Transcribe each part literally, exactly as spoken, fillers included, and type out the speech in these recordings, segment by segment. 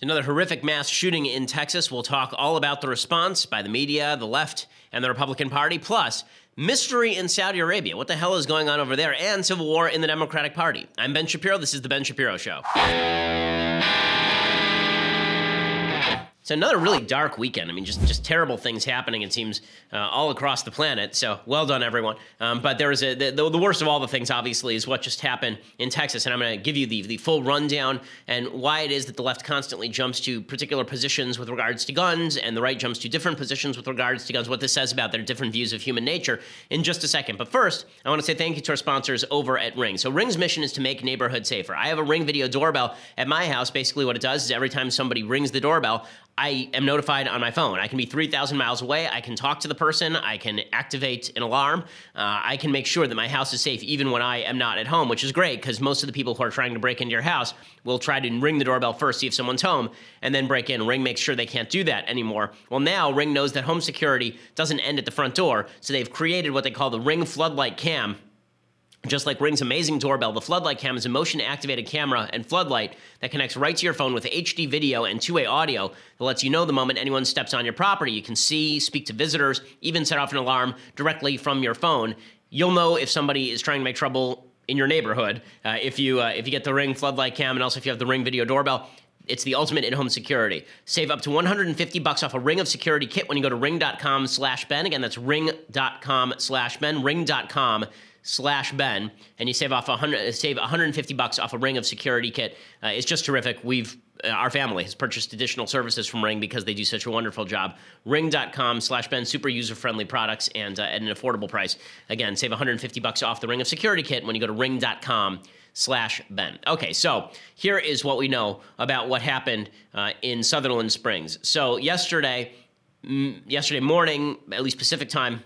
Another horrific mass shooting in Texas. We'll talk all about the response by the media, the left, and the Republican Party, plus mystery in Saudi Arabia. What the hell is going on over there? And civil war in the Democratic Party. I'm Ben Shapiro. This is The Ben Shapiro Show. It's another really dark weekend. I mean, just, just terrible things happening, it seems, uh, all across the planet. So well done, everyone. Um, but there was a, the, the worst of all the things, obviously, is what just happened in Texas. And I'm going to give you the, the full rundown and why it is that the left constantly jumps to particular positions with regards to guns and the right jumps to different positions with regards to guns, what this says about their different views of human nature in just a second. But first, I want to say thank you to our sponsors over at Ring. So Ring's mission is to make neighborhoods safer. I have a Ring video doorbell at my house. Basically what it does is every time somebody rings the doorbell, I am notified on my phone. I can be three thousand miles away. I can talk to the person. I can activate an alarm. Uh, I can make sure that my house is safe even when I am not at home, which is great because most of the people who are trying to break into your house will try to ring the doorbell first, see if someone's home, and then break in. Ring makes sure they can't do that anymore. Well, now Ring knows that home security doesn't end at the front door, so they've created what they call the Ring Floodlight Cam. Just like Ring's amazing doorbell, the Floodlight Cam is a motion-activated camera and floodlight that connects right to your phone with H D video and two-way audio that lets you know the moment anyone steps on your property. You can see, speak to visitors, even set off an alarm directly from your phone. You'll know if somebody is trying to make trouble in your neighborhood uh, if you uh, if you get the Ring Floodlight Cam and also if you have the Ring Video Doorbell. It's the ultimate in-home security. Save up to one hundred fifty bucks off a Ring of Security kit when you go to ring.com slash Ben. Again, that's ring.com slash Ben, ring.com slash Ben, and you save off one hundred, save one hundred fifty bucks off a Ring of Security kit. Uh, it's just terrific. We've uh, our family has purchased additional services from Ring because they do such a wonderful job. Ring.com slash Ben, super user-friendly products and uh, at an affordable price. Again, save one hundred fifty bucks off the Ring of Security kit when you go to ring.com slash Ben. Okay, so here is what we know about what happened uh, in Sutherland Springs. So yesterday, mm, yesterday morning, at least Pacific time,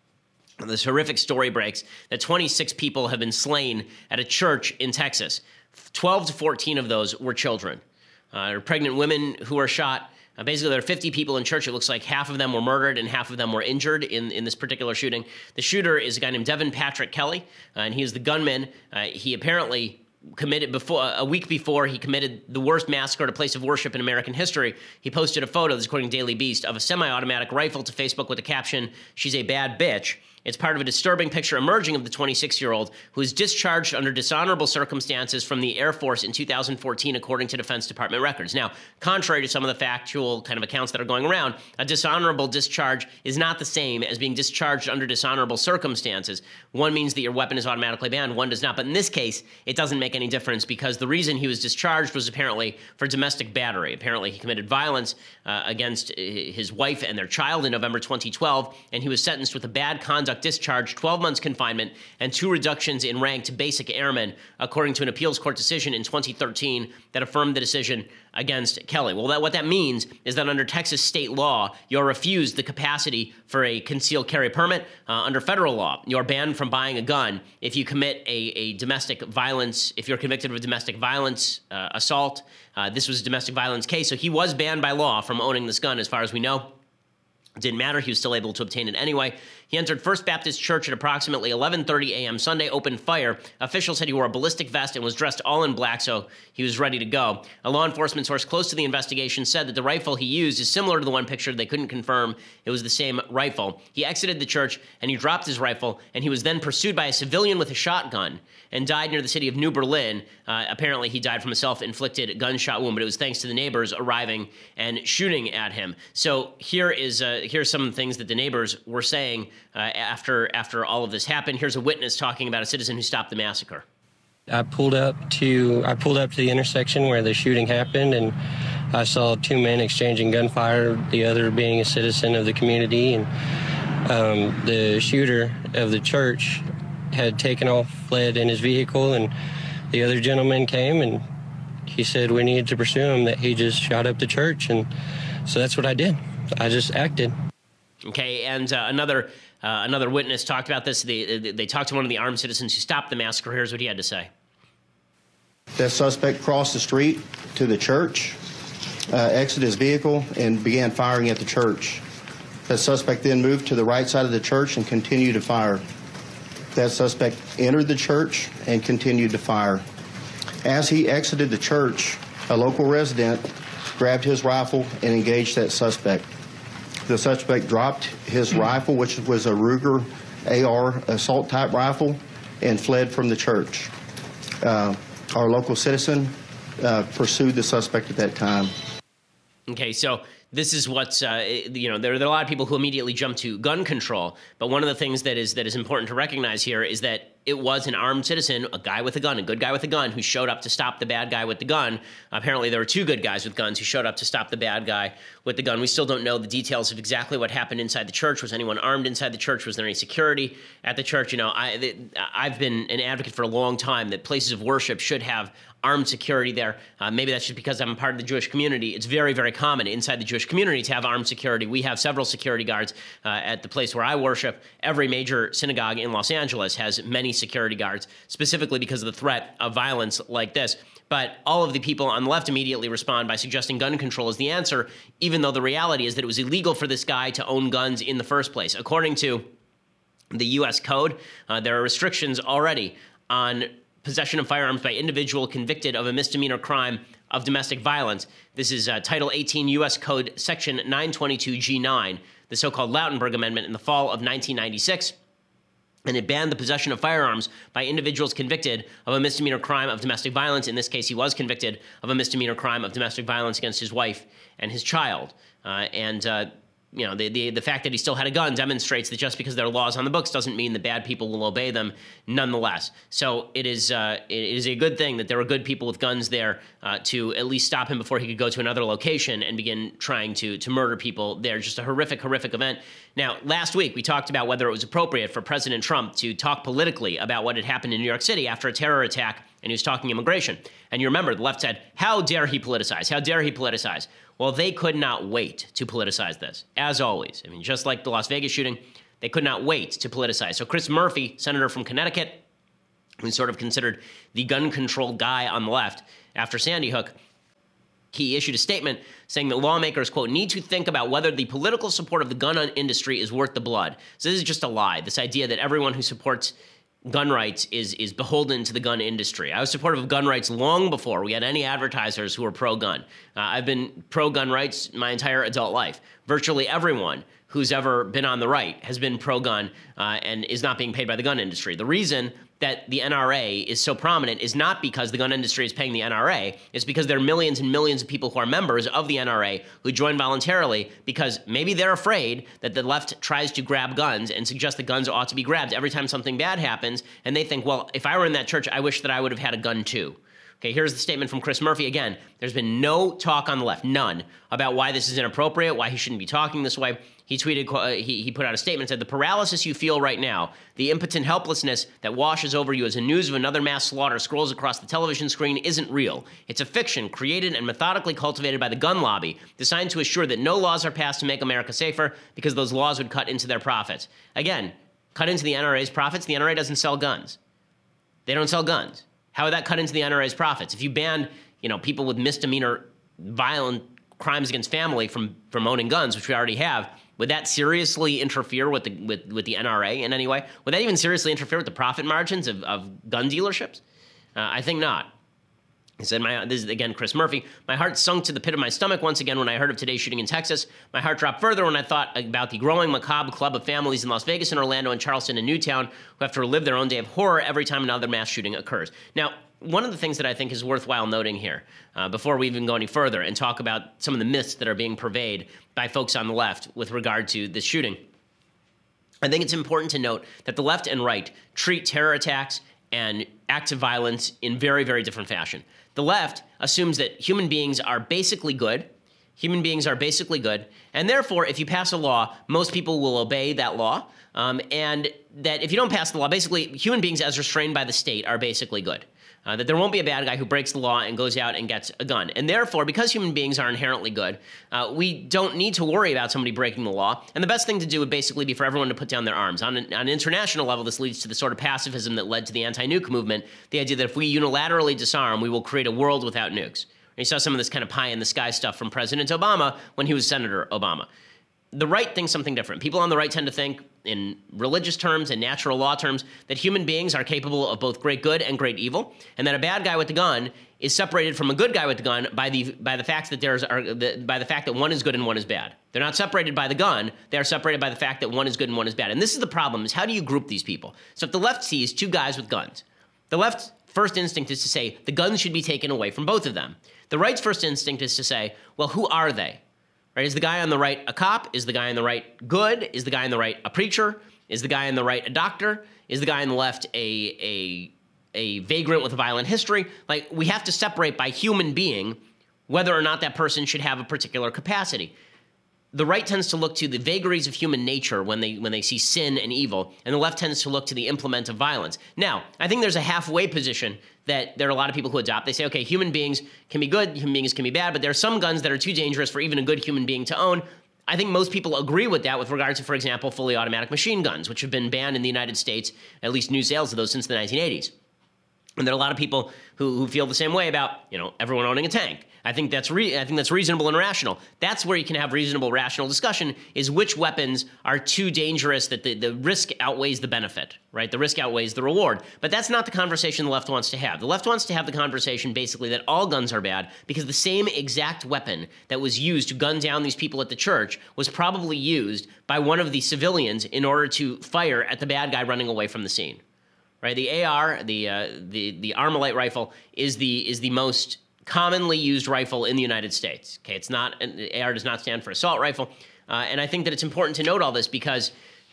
this horrific story breaks that twenty-six people have been slain at a church in Texas. twelve to fourteen of those were children. Uh, there are pregnant women who were shot. Uh, basically, there are fifty people in church. It looks like half of them were murdered and half of them were injured in, in this particular shooting. The shooter is a guy named Devin Patrick Kelly, uh, and he is the gunman. Uh, he apparently committed before a week before he committed the worst massacre at a place of worship in American history. He posted a photo, this is according to Daily Beast, of a semi-automatic rifle to Facebook with the caption, "She's a bad bitch." It's part of a disturbing picture emerging of the twenty-six-year-old who was discharged under dishonorable circumstances from the Air Force in two thousand fourteen, according to Defense Department records. Now, contrary to some of the factual kind of accounts that are going around, a dishonorable discharge is not the same as being discharged under dishonorable circumstances. One means that your weapon is automatically banned, one does not. But in this case, it doesn't make any difference because the reason he was discharged was apparently for domestic battery. Apparently, he committed violence uh, against his wife and their child in November twenty twelve, and he was sentenced with a bad conduct discharge, twelve months confinement, and two reductions in rank to basic airman, according to an appeals court decision in twenty thirteen that affirmed the decision against Kelly. Well, that, what that means is that under Texas state law, you're refused the capacity for a concealed carry permit. Uh, under federal law, you're banned from buying a gun if you commit a, a domestic violence, if you're convicted of a domestic violence uh, assault. Uh, this was a domestic violence case, so he was banned by law from owning this gun as far as we know. It didn't matter. He was still able to obtain it anyway. He entered First Baptist Church at approximately eleven thirty a m Sunday, opened fire. Officials said he wore a ballistic vest and was dressed all in black, so he was ready to go. A law enforcement source close to the investigation said that the rifle he used is similar to the one pictured. They couldn't confirm it was the same rifle. He exited the church, and he dropped his rifle, and he was then pursued by a civilian with a shotgun and died near the city of New Berlin. Uh, apparently, he died from a self-inflicted gunshot wound, but it was thanks to the neighbors arriving and shooting at him. So here is uh, here's some things that the neighbors were saying uh, after after all of this happened. Here's a witness talking about a citizen who stopped the massacre. I pulled up to I pulled up to the intersection where the shooting happened, and I saw two men exchanging gunfire, the other being a citizen of the community, and um, the shooter of the church had taken off, fled in his vehicle, and the other gentleman came, and he said we needed to pursue him, that he just shot up the church, and so that's what I did. I just acted. Okay, and uh, another uh, another witness talked about this. They, they talked to one of the armed citizens who stopped the massacre. Here's what he had to say. That suspect crossed the street to the church, uh, exited his vehicle, and began firing at the church. That suspect then moved to the right side of the church and continued to fire. That suspect entered the church and continued to fire. As he exited the church, a local resident grabbed his rifle, and engaged that suspect. The suspect dropped his rifle, which was a Ruger A R assault-type rifle, and fled from the church. Uh, our local citizen uh, pursued the suspect at that time. Okay, so this is what's, uh, you know, there, there are a lot of people who immediately jump to gun control, but one of the things that is that is important to recognize here is that it was an armed citizen, a guy with a gun, a good guy with a gun, who showed up to stop the bad guy with the gun. Apparently, there were two good guys with guns who showed up to stop the bad guy with the gun. We still don't know the details of exactly what happened inside the church. Was anyone armed inside the church? Was there any security at the church? You know, I, I've been an advocate for a long time that places of worship should have armed security there. Uh, maybe that's just because I'm a part of the Jewish community. It's very, very common inside the Jewish community to have armed security. We have several security guards uh, at the place where I worship. Every major synagogue in Los Angeles has many security guards, specifically because of the threat of violence like this. But all of the people on the left immediately respond by suggesting gun control is the answer, even though the reality is that it was illegal for this guy to own guns in the first place. According to the U S Code, uh, there are restrictions already on possession of firearms by individual convicted of a misdemeanor crime of domestic violence. This is uh, Title eighteen U S Code Section nine twenty-two G nine, the so-called Lautenberg Amendment in the fall of nineteen ninety-six. And it banned the possession of firearms by individuals convicted of a misdemeanor crime of domestic violence. In this case, he was convicted of a misdemeanor crime of domestic violence against his wife and his child. Uh, and uh, You know, the, the the fact that he still had a gun demonstrates that just because there are laws on the books doesn't mean that bad people will obey them nonetheless. So it is uh, it is a good thing that there were good people with guns there uh, to at least stop him before he could go to another location and begin trying to to murder people there. Just a horrific, horrific event. Now, last week we talked about whether it was appropriate for President Trump to talk politically about what had happened in New York City after a terror attack, and he was talking immigration. And you remember the left said, how dare he politicize? How dare he politicize? Well, they could not wait to politicize this, as always. I mean, just like the Las Vegas shooting, they could not wait to politicize. So Chris Murphy, senator from Connecticut, who's sort of considered the gun control guy on the left after Sandy Hook, he issued a statement saying that lawmakers, quote, need to think about whether the political support of the gun industry is worth the blood. So this is just a lie, this idea that everyone who supports gun rights is is beholden to the gun industry. I was supportive of gun rights long before we had any advertisers who were pro-gun. Uh, I've been pro-gun rights my entire adult life. Virtually everyone who's ever been on the right has been pro-gun uh, and is not being paid by the gun industry. The reason that the N R A is so prominent is not because the gun industry is paying the N R A. It's because there are millions and millions of people who are members of the N R A who join voluntarily because maybe they're afraid that the left tries to grab guns and suggest that guns ought to be grabbed every time something bad happens. And they think, well, if I were in that church, I wish that I would have had a gun too. Okay, here's the statement from Chris Murphy. Again, there's been no talk on the left, none, about why this is inappropriate, why he shouldn't be talking this way. He tweeted, uh, he, he put out a statement and said, the paralysis you feel right now, the impotent helplessness that washes over you as the news of another mass slaughter scrolls across the television screen isn't real. It's a fiction created and methodically cultivated by the gun lobby, designed to assure that no laws are passed to make America safer because those laws would cut into their profits. Again, cut into the N R A's profits. The N R A doesn't sell guns. They don't sell guns. How would that cut into the N R A's profits? If you ban, you know, people with misdemeanor violent crimes against family from, from owning guns, which we already have, would that seriously interfere with the with, with the N R A in any way? Would that even seriously interfere with the profit margins of, of gun dealerships? Uh, I think not. He said, my, this is, again, Chris Murphy, my heart sunk to the pit of my stomach once again when I heard of today's shooting in Texas. My heart dropped further when I thought about the growing macabre club of families in Las Vegas and Orlando and Charleston and Newtown who have to relive their own day of horror every time another mass shooting occurs. Now, one of the things that I think is worthwhile noting here, uh, before we even go any further and talk about some of the myths that are being purveyed by folks on the left with regard to this shooting, I think it's important to note that the left and right treat terror attacks and acts of violence in very, very different fashion. The left assumes that human beings are basically good. Human beings are basically good. And therefore, if you pass a law, most people will obey that law. Um, and that if you don't pass the law, basically, human beings as restrained by the state are basically good. Uh, that there won't be a bad guy who breaks the law and goes out and gets a gun. And therefore, because human beings are inherently good, uh, we don't need to worry about somebody breaking the law. And the best thing to do would basically be for everyone to put down their arms. On an, on an international level, this leads to the sort of pacifism that led to the anti-nuke movement, the idea that if we unilaterally disarm, we will create a world without nukes. And you saw some of this kind of pie-in-the-sky stuff from President Obama when he was Senator Obama. The right thinks something different. People on the right tend to think in religious terms and natural law terms, that human beings are capable of both great good and great evil, and that a bad guy with the gun is separated from a good guy with the gun by the by the fact that there's are the, by the fact that one is good and one is bad. They're not separated by the gun; they are separated by the fact that one is good and one is bad. And this is the problem: is how do you group these people? So if the left sees two guys with guns, the left's first instinct is to say the guns should be taken away from both of them. The right's first instinct is to say, well, who are they? Right? Is the guy on the right a cop? Is the guy on the right good? Is the guy on the right a preacher? Is the guy on the right a doctor? Is the guy on the left a a a vagrant with a violent history? Like, we have to separate by human being whether or not that person should have a particular capacity. The right tends to look to the vagaries of human nature when they when they see sin and evil, and the left tends to look to the implement of violence. Now, I think there's a halfway position that there are a lot of people who adopt. They say, okay, human beings can be good, human beings can be bad, but there are some guns that are too dangerous for even a good human being to own. I think most people agree with that with regard to, for example, fully automatic machine guns, which have been banned in the United States, at least new sales of those since the nineteen eighties. And there are a lot of people who, who feel the same way about, you know, everyone owning a tank. I think that's re- I think that's reasonable and rational. That's where you can have reasonable, rational discussion, is which weapons are too dangerous that the, the risk outweighs the benefit, right? The risk outweighs the reward. But that's not the conversation the left wants to have. The left wants to have the conversation basically that all guns are bad because the same exact weapon that was used to gun down these people at the church was probably used by one of the civilians in order to fire at the bad guy running away from the scene. Right, the A R, the uh, the the Armalite rifle, is the is the most commonly used rifle in the United States. Okay, it's not A R does not stand for assault rifle, uh, and I think that it's important to note all this because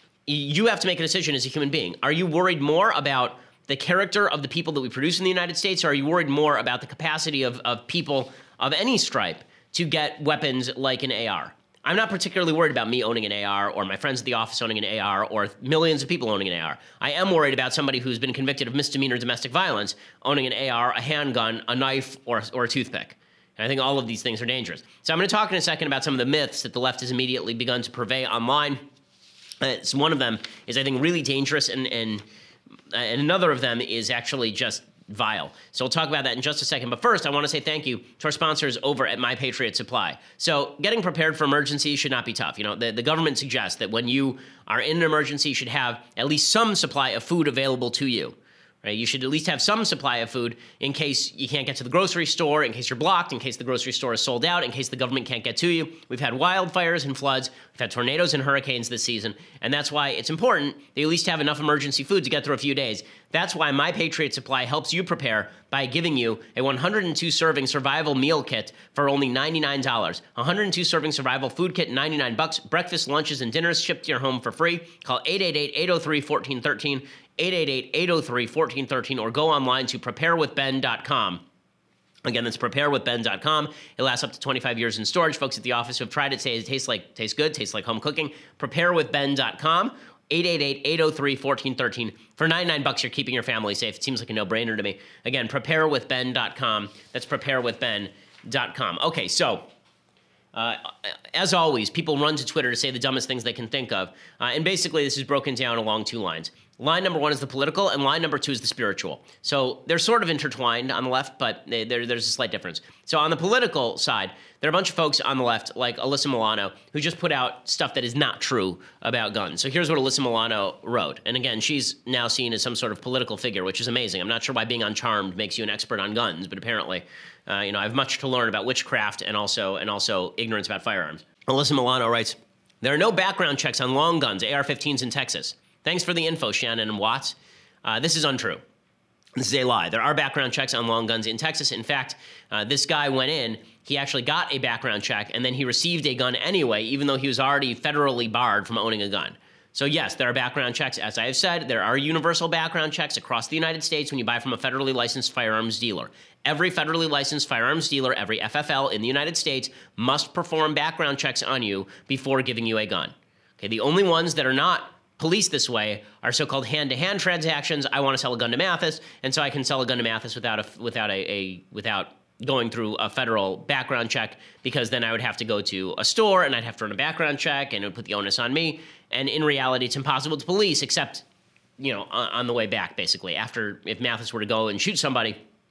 you have to make a decision as a human being. Are you worried more about the character of the people that we produce in the United States, or are you worried more about the capacity of of people of any stripe to get weapons like an A R? I'm not particularly worried about me owning an A R or my friends at the office owning an A R or millions of people owning an A R. I am worried about somebody who's been convicted of misdemeanor domestic violence owning an A R, a handgun, a knife, or, or a toothpick. And I think all of these things are dangerous. So I'm going to talk in a second about some of the myths that the left has immediately begun to purvey online. Uh, so one of them is, I think, really dangerous, and, and, and another of them is actually just vile. So we'll talk about that in just a second. But first, I want to say thank you to our sponsors over at My Patriot Supply. So getting prepared for emergencies should not be tough. You know, the, the government suggests that when you are in an emergency, you should have at least some supply of food available to you. Right? You should at least have some supply of food in case you can't get to the grocery store, in case you're blocked, in case the grocery store is sold out, in case the government can't get to you. We've had wildfires and floods. We've had tornadoes and hurricanes this season. And that's why it's important that you at least have enough emergency food to get through a few days. That's why My Patriot Supply helps you prepare by giving you a one hundred two serving survival meal kit for only ninety-nine dollars. one hundred two serving survival food kit, ninety-nine bucks. Breakfast, lunches, and dinners shipped to your home for free. Call eight eight eight, eight oh three, one four one three, eight eight eight, eight oh three, one four one three, or go online to prepare with ben dot com. Again, that's prepare with ben dot com. It lasts up to twenty-five years in storage. Folks at the office who have tried it say it tastes like tastes good, tastes like home cooking. prepare with ben dot com. eight eight eight, eight oh three, one four one three. For ninety-nine bucks, you're keeping your family safe. It seems like a no-brainer to me. Again, prepare with ben dot com. That's prepare with ben dot com. Okay, so uh, as always, people run to Twitter to say the dumbest things they can think of. Uh, and basically, this is broken down along two lines. Line number one is the political, and line number two is the spiritual. So they're sort of intertwined on the left, but they, there's a slight difference. So on the political side, there are a bunch of folks on the left, like Alyssa Milano, who just put out stuff that is not true about guns. So here's what Alyssa Milano wrote. And again, she's now seen as some sort of political figure, which is amazing. I'm not sure why being on Charmed makes you an expert on guns, but apparently, uh, you know, I have much to learn about witchcraft and also and also ignorance about firearms. Alyssa Milano writes, there are no background checks on long guns, A R fifteens in Texas. Thanks for the info, Shannon and Watts. Uh, this is untrue. This is a lie. There are background checks on long guns in Texas. In fact, uh, this guy went in, he actually got a background check, and then he received a gun anyway, even though he was already federally barred from owning a gun. So yes, there are background checks. As I have said, there are universal background checks across the United States when you buy from a federally licensed firearms dealer. Every federally licensed firearms dealer, every F F L in the United States, must perform background checks on you before giving you a gun. Okay, the only ones that are not policed this way are so-called hand-to-hand transactions. I want to sell a gun to Mathis, and so I can sell a gun to Mathis without a without a, a without going through a federal background check, because then I would have to go to a store and I'd have to run a background check, and it would put the onus on me. And in reality, it's impossible to police, except, you know, on, on the way back, basically. After, if Mathis were to go and shoot somebody,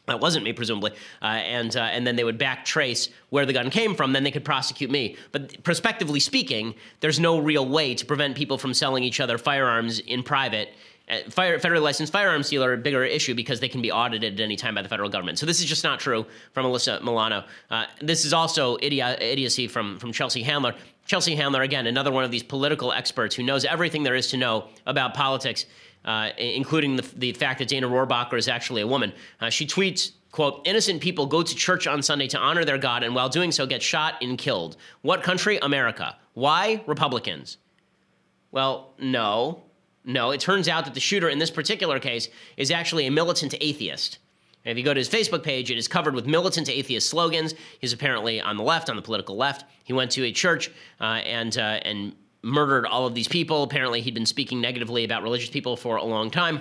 That wasn't me, presumably, uh, and uh, and then they would back trace where the gun came from. Then they could prosecute me. But prospectively speaking, there's no real way to prevent people from selling each other firearms in private. Uh, fire, federally licensed firearms dealer, a bigger issue because they can be audited at any time by the federal government. So this is just not true from Alyssa Milano. Uh, this is also idi- idiocy from from Chelsea Handler. Chelsea Handler, again, another one of these political experts who knows everything there is to know about politics. Uh, including the, the fact that Dana Rohrabacher is actually a woman. Uh, she tweets, quote, innocent people go to church on Sunday to honor their God and while doing so get shot and killed. What country? America. Why? Republicans. Well, no. No, it turns out that the shooter in this particular case is actually a militant atheist. And if you go to his Facebook page, it is covered with militant atheist slogans. He's apparently on the left, on the political left. He went to a church uh, and uh, and murdered all of these people. Apparently, he'd been speaking negatively about religious people for a long time.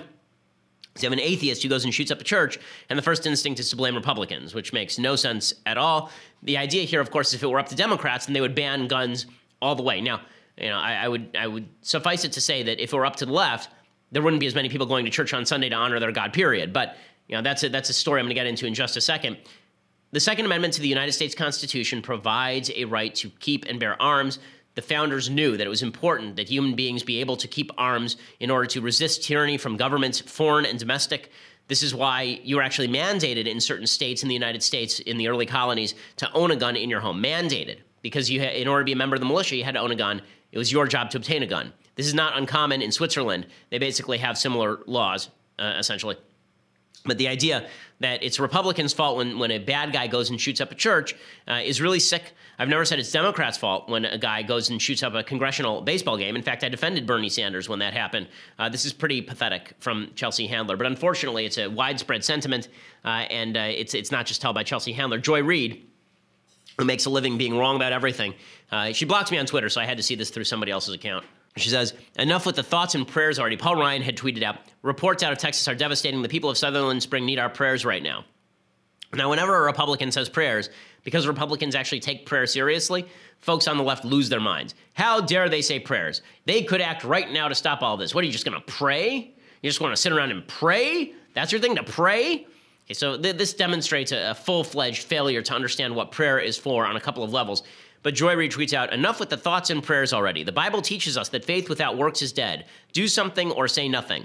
So you have an atheist who goes and shoots up a church, and the first instinct is to blame Republicans, which makes no sense at all. The idea here, of course, is if it were up to Democrats, then they would ban guns all the way. Now, you know, I, I would I would suffice it to say that if it were up to the left, there wouldn't be as many people going to church on Sunday to honor their God, period. But you know, that's a, that's a story I'm going to get into in just a second. The Second Amendment to the United States Constitution provides a right to keep and bear arms. The founders knew that it was important that human beings be able to keep arms in order to resist tyranny from governments, foreign and domestic. This is why you were actually mandated in certain states in the United States, in the early colonies, to own a gun in your home. Mandated. Because you, ha- in order to be a member of the militia, you had to own a gun. It was your job to obtain a gun. This is not uncommon in Switzerland. They basically have similar laws, uh, essentially. But the idea that it's Republicans' fault when, when a bad guy goes and shoots up a church uh, is really sick. I've never said it's Democrats' fault when a guy goes and shoots up a congressional baseball game. In fact, I defended Bernie Sanders when that happened. Uh, this is pretty pathetic from Chelsea Handler. But unfortunately, it's a widespread sentiment, uh, and uh, it's it's not just held by Chelsea Handler. Joy Reid, who makes a living being wrong about everything, uh, she blocks me on Twitter, so I had to see this through somebody else's account. She says, enough with the thoughts and prayers already. Paul Ryan had tweeted out, reports out of Texas are devastating. The people of Sutherland Spring need our prayers right now. Now, whenever a Republican says prayers, because Republicans actually take prayer seriously, folks on the left lose their minds. How dare they say prayers? They could act right now to stop all this. What, are you just going to pray? You just want to sit around and pray? That's your thing, to pray? Okay, so th- this demonstrates a, a full-fledged failure to understand what prayer is for on a couple of levels. But Joy Reid tweets out, enough with the thoughts and prayers already. The Bible teaches us that faith without works is dead. Do something or say nothing.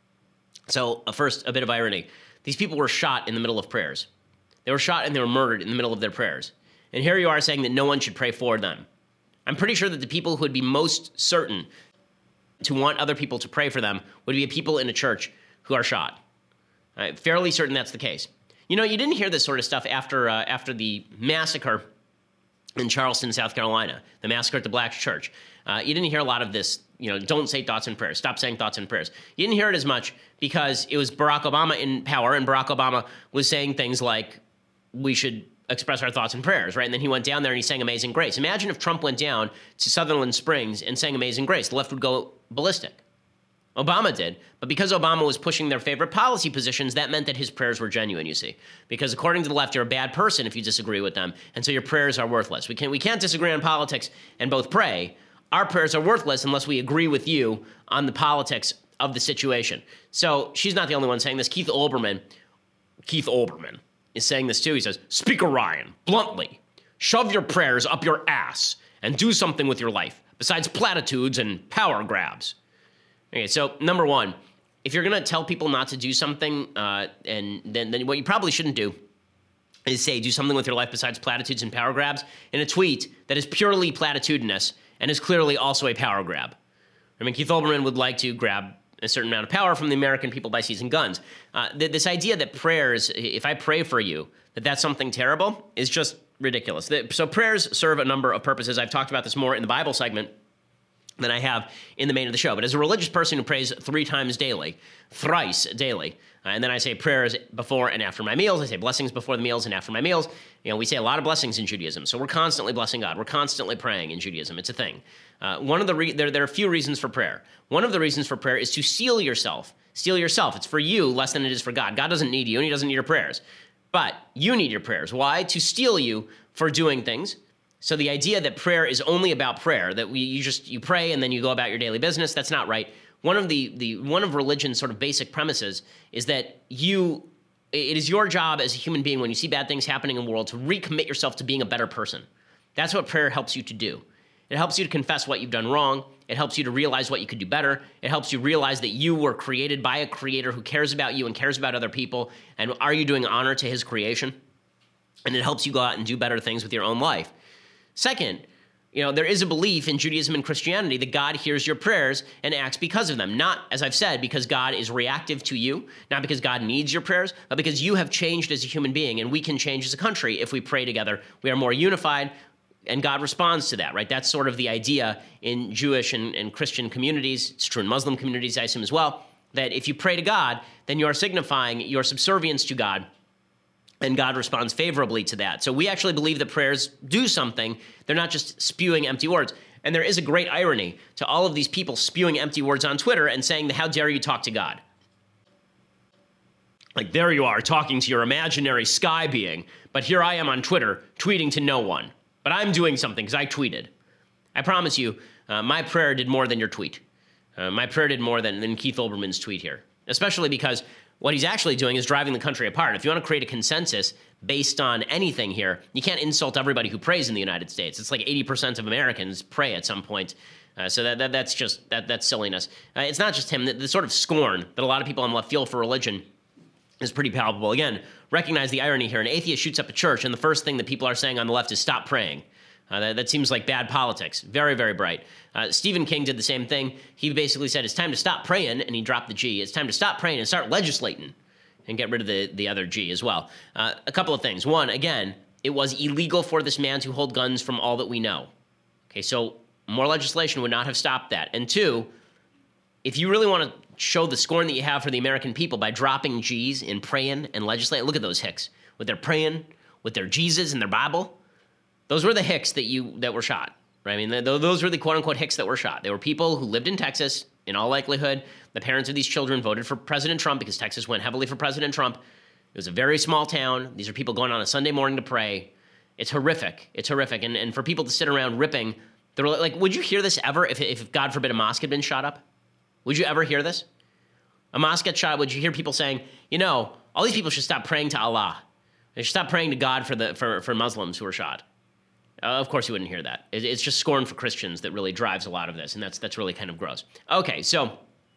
So uh, first, a bit of irony. These people were shot in the middle of prayers. They were shot and they were murdered in the middle of their prayers. And here you are saying that no one should pray for them. I'm pretty sure that the people who would be most certain to want other people to pray for them would be people in a church who are shot. I'm fairly certain that's the case. You know, you didn't hear this sort of stuff after uh, after the massacre in Charleston, South Carolina, the massacre at the Black Church. Uh, you didn't hear a lot of this, you know, don't say thoughts and prayers, stop saying thoughts and prayers. You didn't hear it as much because it was Barack Obama in power, and Barack Obama was saying things like, we should express our thoughts and prayers, right? And then he went down there and he sang Amazing Grace. Imagine if Trump went down to Sutherland Springs and sang Amazing Grace. The left would go ballistic. Obama did, but because Obama was pushing their favorite policy positions, that meant that his prayers were genuine, you see. Because according to the left, you're a bad person if you disagree with them, and so your prayers are worthless. We can't, we can't disagree on politics and both pray. Our prayers are worthless unless we agree with you on the politics of the situation. So she's not the only one saying this. Keith Olbermann, Keith Olbermann is saying this too. He says, Speaker Ryan, bluntly, shove your prayers up your ass and do something with your life, besides platitudes and power grabs. Okay, so number one, if you're going to tell people not to do something, uh, and then, then what you probably shouldn't do is say, do something with your life besides platitudes and power grabs in a tweet that is purely platitudinous and is clearly also a power grab. I mean, Keith Olbermann would like to grab a certain amount of power from the American people by seizing guns. Uh, th- this idea that prayers, if I pray for you, that that's something terrible is just ridiculous. The, so prayers serve a number of purposes. I've talked about this more in the Bible segment than I have in the main of the show. But as a religious person who prays three times daily, thrice daily, uh, and then I say prayers before and after my meals, I say blessings before the meals and after my meals. You know, we say a lot of blessings in Judaism, so we're constantly blessing God. We're constantly praying in Judaism. It's a thing. Uh, one of the re- there, there are a few reasons for prayer. One of the reasons for prayer is to seal yourself. Seal yourself. It's for you less than it is for God. God doesn't need you, and he doesn't need your prayers. But you need your prayers. Why? To steel you for doing things. So the idea that prayer is only about prayer, that we, you just you pray and then you go about your daily business, that's not right. One of the, the one of religion's sort of basic premises is that you it is your job as a human being when you see bad things happening in the world to recommit yourself to being a better person. That's what prayer helps you to do. It helps you to confess what you've done wrong. It helps you to realize what you could do better. It helps you realize that you were created by a creator who cares about you and cares about other people. And are you doing honor to his creation? And it helps you go out and do better things with your own life. Second, you know, there is a belief in Judaism and Christianity that God hears your prayers and acts because of them. Not, as I've said, because God is reactive to you, not because God needs your prayers, but because you have changed as a human being, and we can change as a country if we pray together. We are more unified, and God responds to that, right? That's sort of the idea in Jewish and, and Christian communities. It's true in Muslim communities, I assume, as well, that if you pray to God, then you are signifying your subservience to God, and God responds favorably to that. So we actually believe that prayers do something. They're not just spewing empty words. And there is a great irony to all of these people spewing empty words on Twitter and saying, how dare you talk to God? Like, there you are talking to your imaginary sky being, but here I am on Twitter tweeting to no one. But I'm doing something because I tweeted. I promise you, uh, my prayer did more than your tweet. Uh, my prayer did more than, than Keith Olbermann's tweet here, especially because what he's actually doing is driving the country apart. If you want to create a consensus based on anything here, you can't insult everybody who prays in the United States. It's like eighty percent of Americans pray at some point. Uh, so that, that that's just, that that's silliness. Uh, it's not just him. The, the sort of scorn that a lot of people on the left feel for religion is pretty palpable. Again, recognize the irony here. An atheist shoots up a church, and the first thing that people are saying on the left is stop praying. Uh, that, that seems like bad politics. Very, very bright. Uh, Stephen King did the same thing. He basically said, it's time to stop praying, and he dropped the G. It's time to stop praying and start legislating, and get rid of the, the other G as well. Uh, a couple of things. One, again, it was illegal for this man to hold guns from all that we know. Okay, so more legislation would not have stopped that. And two, if you really want to show the scorn that you have for the American people by dropping G's in praying and legislating, look at those hicks with their praying, with their Jesus and their Bible. Those were the hicks that you that were shot, right? I mean, th- those were the quote-unquote hicks that were shot. They were people who lived in Texas. In all likelihood, the parents of these children voted for President Trump because Texas went heavily for President Trump. It was a very small town. These are people going on a Sunday morning to pray. It's horrific. It's horrific. And and for people to sit around ripping, they're like, would you hear this ever if, if God forbid, a mosque had been shot up? Would you ever hear this? A mosque gets shot up, would you hear people saying, you know, all these people should stop praying to Allah. They should stop praying to God for the for, for Muslims who are shot. Uh, of course you wouldn't hear that. It, it's just scorn for Christians that really drives a lot of this, and that's that's really kind of gross. Okay, so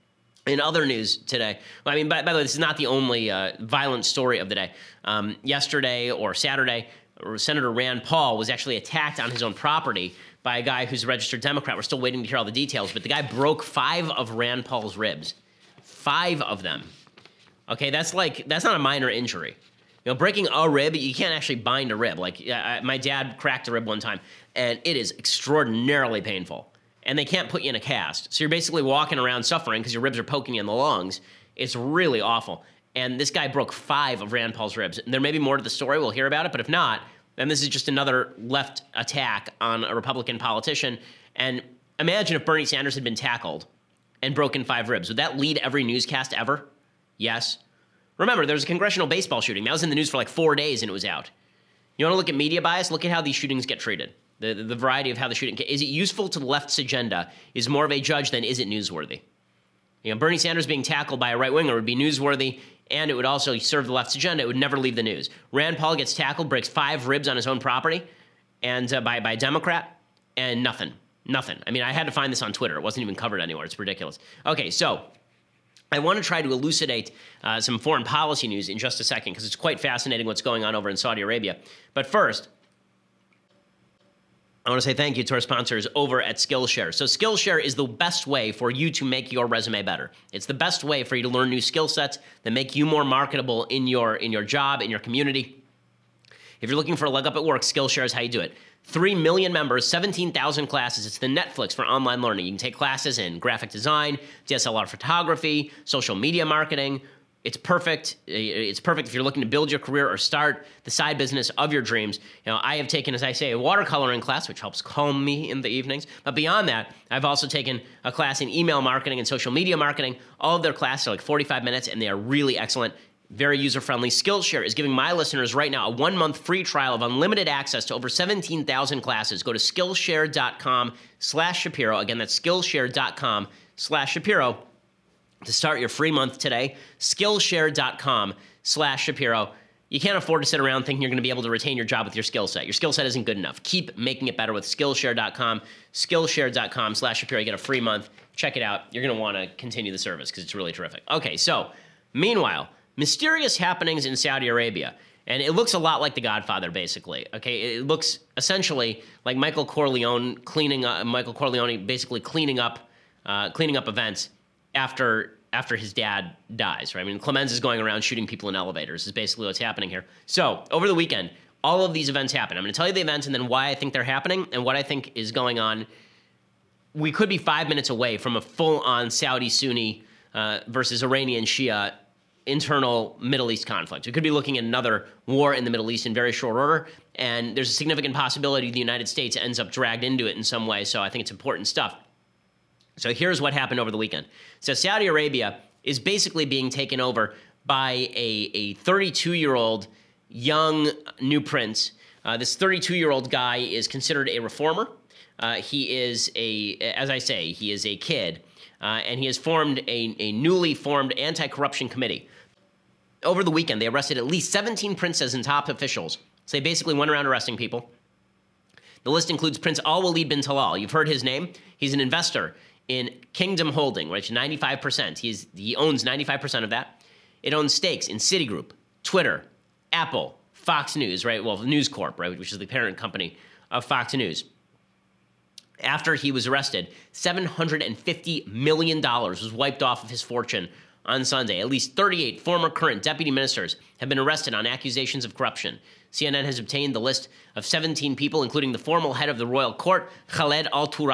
in other news today, well, I mean, by, by the way, this is not the only uh, violent story of the day. Um, yesterday or Saturday, Senator Rand Paul was actually attacked on his own property by a guy who's a registered Democrat. We're still waiting to hear all the details, but the guy broke five of Rand Paul's ribs. Five of them. Okay, that's like, that's not a minor injury. You know, breaking a rib, you can't actually bind a rib. Like, I, my dad cracked a rib one time, and it is extraordinarily painful. And they can't put you in a cast. So you're basically walking around suffering because your ribs are poking you in the lungs. It's really awful. And this guy broke five of Rand Paul's ribs. There may be more to the story. We'll hear about it. But if not, then this is just another left attack on a Republican politician. And imagine if Bernie Sanders had been tackled and broken five ribs. Would that lead every newscast ever? Yes. Remember, there was a congressional baseball shooting. That was in the news for like four days and it was out. You want to look at media bias? Look at how these shootings get treated. The, the, the variety of how the shooting... Is it useful to the left's agenda is more of a judge than is it newsworthy? You know, Bernie Sanders being tackled by a right-winger would be newsworthy, and it would also serve the left's agenda. It would never leave the news. Rand Paul gets tackled, breaks five ribs on his own property and uh, by, by a Democrat, and nothing. Nothing. I mean, I had to find this on Twitter. It wasn't even covered anywhere. It's ridiculous. Okay, so I want to try to elucidate uh, some foreign policy news in just a second because it's quite fascinating what's going on over in Saudi Arabia. But first, I want to say thank you to our sponsors over at Skillshare. So Skillshare is the best way for you to make your resume better. It's the best way for you to learn new skill sets that make you more marketable in your, in your job, in your community. If you're looking for a leg up at work, Skillshare is how you do it. Three million members, seventeen thousand classes. It's the Netflix for online learning. You can take classes in graphic design, D S L R photography, social media marketing. It's perfect. It's perfect if you're looking to build your career or start the side business of your dreams. You know, I have taken, as I say, a watercoloring class, which helps calm me in the evenings. But beyond that, I've also taken a class in email marketing and social media marketing. All of their classes are like forty-five minutes, and they are really excellent. Very user-friendly. Skillshare is giving my listeners right now a one-month free trial of unlimited access to over seventeen thousand classes. Go to Skillshare.com slash Shapiro. Again, that's Skillshare.com slash Shapiro to start your free month today. Skillshare.com slash Shapiro. You can't afford to sit around thinking you're going to be able to retain your job with your skill set. Your skill set isn't good enough. Keep making it better with Skillshare dot com, Skillshare dot com slash Shapiro. You get a free month. Check it out. You're going to want to continue the service because it's really terrific. Okay, so meanwhile, mysterious happenings in Saudi Arabia. And it looks a lot like The Godfather, basically. Okay, it looks essentially like Michael Corleone cleaning up, Michael Corleone basically cleaning up, uh, cleaning up events after after his dad dies. Right? I mean, Clemens is going around shooting people in elevators. Is basically what's happening here. So over the weekend, all of these events happen. I'm going to tell you the events and then why I think they're happening and what I think is going on. We could be five minutes away from a full-on Saudi Sunni uh, versus Iranian Shia internal Middle East conflict. We could be looking at another war in the Middle East in very short order, and there's a significant possibility the United States ends up dragged into it in some way, so I think it's important stuff. So here's what happened over the weekend. So Saudi Arabia is basically being taken over by a, a thirty-two-year-old young new prince. Uh, this thirty-two-year-old guy is considered a reformer. Uh, he is a, as I say, he is a kid, uh, and he has formed a, a newly formed anti-corruption committee. Over the weekend, they arrested at least seventeen princes and top officials. So they basically went around arresting people. The list includes Prince Al-Walid bin Talal. You've heard his name. He's an investor in Kingdom Holding, which is ninety-five percent. He's, he owns ninety-five percent of that. It owns stakes in Citigroup, Twitter, Apple, Fox News, right? Well, News Corp, right, which is the parent company of Fox News. After he was arrested, seven hundred fifty million dollars was wiped off of his fortune on Sunday. At least thirty-eight former current deputy ministers have been arrested on accusations of corruption. C N N has obtained the list of seventeen people, including the former head of the royal court, Khaled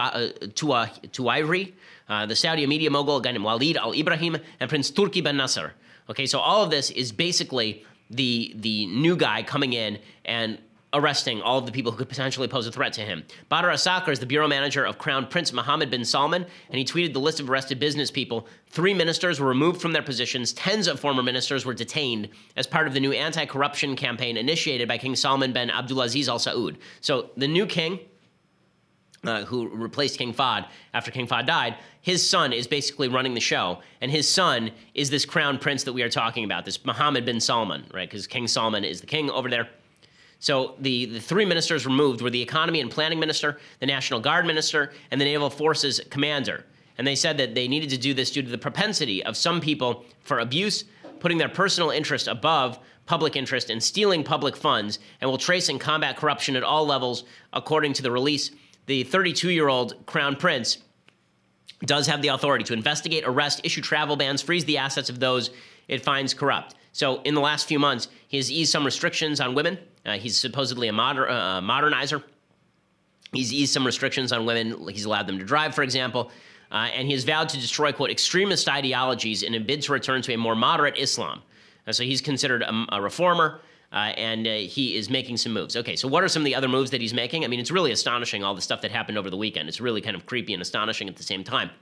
al-Tuwairi, uh, the Saudi media mogul, a guy named Walid al-Ibrahim, and Prince Turki bin Nasser. Okay, so all of this is basically the, the new guy coming in and arresting all of the people who could potentially pose a threat to him. Badr Asakar is the bureau manager of Crown Prince Mohammed bin Salman, and he tweeted the list of arrested business people. Three ministers were removed from their positions. Tens of former ministers were detained as part of the new anti-corruption campaign initiated by King Salman bin Abdulaziz Al Saud. So the new king, uh, who replaced King Fahd after King Fahd died, his son is basically running the show, and his son is this crown prince that we are talking about, this Mohammed bin Salman, right? Because King Salman is the king over there. So the, the three ministers removed were the economy and planning minister, the National Guard minister, and the naval forces commander. And they said that they needed to do this due to the propensity of some people for abuse, putting their personal interest above public interest and stealing public funds, and will trace and combat corruption at all levels, according to the release. The thirty-two-year-old crown prince does have the authority to investigate, arrest, issue travel bans, freeze the assets of those it finds corrupt. So in the last few months, he has eased some restrictions on women. Uh, he's supposedly a moder uh, modernizer. He's eased some restrictions on women. He's allowed them to drive, for example. Uh, and he has vowed to destroy, quote, extremist ideologies in a bid to return to a more moderate Islam. Uh, so he's considered a, a reformer, uh, and uh, he is making some moves. Okay, so what are some of the other moves that he's making? I mean, it's really astonishing, all the stuff that happened over the weekend. It's really kind of creepy and astonishing at the same time.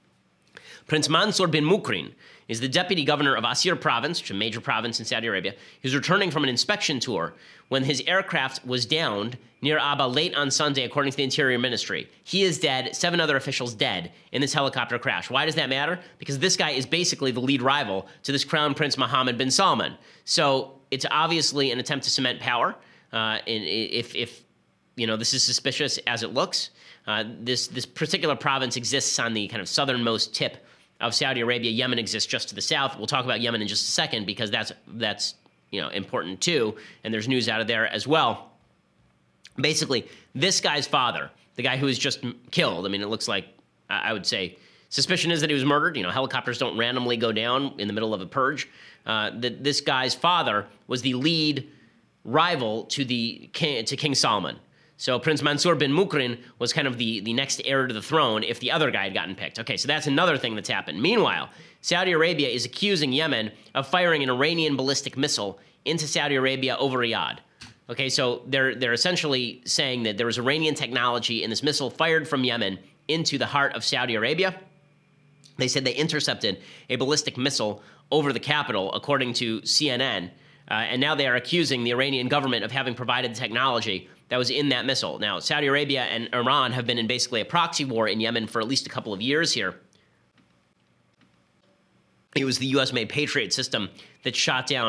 Prince Mansour bin Mukrin is the deputy governor of Asir province, which is a major province in Saudi Arabia. He was returning from an inspection tour when his aircraft was downed near Aba late on Sunday, according to the Interior Ministry. He is dead, seven other officials dead in this helicopter crash. Why does that matter? Because this guy is basically the lead rival to this Crown Prince Mohammed bin Salman. So it's obviously an attempt to cement power. Uh, in, if, if you know, this is suspicious as it looks. Uh, this, this particular province exists on the kind of southernmost tip of Saudi Arabia. Yemen exists just to the south. We'll talk about Yemen in just a second because that's that's you know important too, and there's news out of there as well. Basically, this guy's father, the guy who was just killed, I mean, it looks like, I would say, suspicion is that he was murdered. You know, helicopters don't randomly go down in the middle of a purge. Uh, that this guy's father was the lead rival to the king, to King Salman. So Prince Mansour bin Mukrin was kind of the, the next heir to the throne if the other guy had gotten picked. Okay, so that's another thing that's happened. Meanwhile, Saudi Arabia is accusing Yemen of firing an Iranian ballistic missile into Saudi Arabia over Riyadh. Okay, so they're, they're essentially saying that there was Iranian technology in this missile fired from Yemen into the heart of Saudi Arabia. They said they intercepted a ballistic missile over the capital, according to C N N. Uh, and now they are accusing the Iranian government of having provided the technology that was in that missile. Now, Saudi Arabia and Iran have been in basically a proxy war in Yemen for at least a couple of years here. It was the U S-made Patriot system that shot down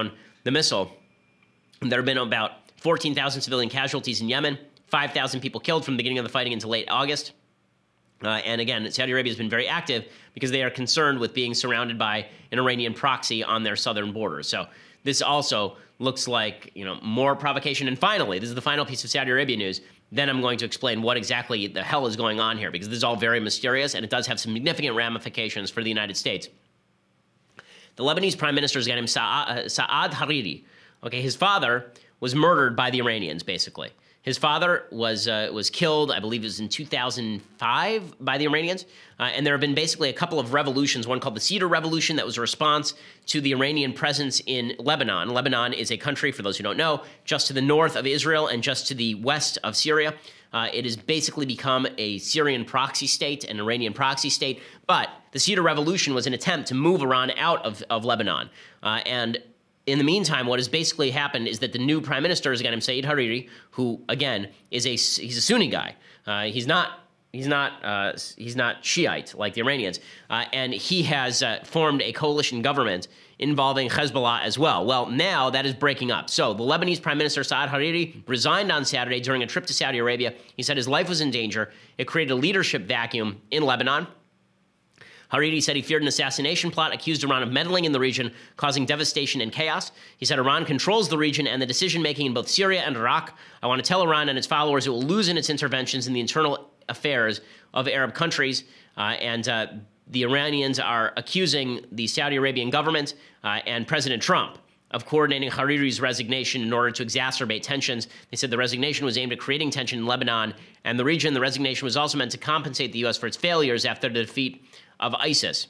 the missile. There have been about fourteen thousand civilian casualties in Yemen, five thousand people killed from the beginning of the fighting into late August. Uh, and again, Saudi Arabia has been very active because they are concerned with being surrounded by an Iranian proxy on their southern border. So this also looks like, you know, more provocation. And finally, this is the final piece of Saudi Arabia news. Then I'm going to explain what exactly the hell is going on here, because this is all very mysterious and it does have significant ramifications for the United States. The Lebanese prime minister is a guy named Saad, Saad Hariri. Okay, his father was murdered by the Iranians, basically. His father was uh, was killed, I believe it was in two thousand five, by the Iranians. Uh, and there have been basically a couple of revolutions, one called the Cedar Revolution that was a response to the Iranian presence in Lebanon. Lebanon is a country, for those who don't know, just to the north of Israel and just to the west of Syria. Uh, it has basically become a Syrian proxy state, an Iranian proxy state. But the Cedar Revolution was an attempt to move Iran out of, of Lebanon. Uh, and in the meantime, what has basically happened is that the new prime minister is a guy named Saad Hariri, who again is a he's a Sunni guy. Uh, he's not he's not uh, he's not Shiite like the Iranians, uh, and he has uh, formed a coalition government involving Hezbollah as well. Well, now that is breaking up. So the Lebanese prime minister Saad Hariri resigned on Saturday during a trip to Saudi Arabia. He said his life was in danger. It created a leadership vacuum in Lebanon. Hariri said he feared an assassination plot, accused Iran of meddling in the region, causing devastation and chaos. He said Iran controls the region and the decision-making in both Syria and Iraq. I want to tell Iran and its followers it will lose in its interventions in the internal affairs of Arab countries. Uh, and uh, the Iranians are accusing the Saudi Arabian government uh, and President Trump of coordinating Hariri's resignation in order to exacerbate tensions. They said the resignation was aimed at creating tension in Lebanon and the region. The resignation was also meant to compensate the U S for its failures after the defeat of ISIS.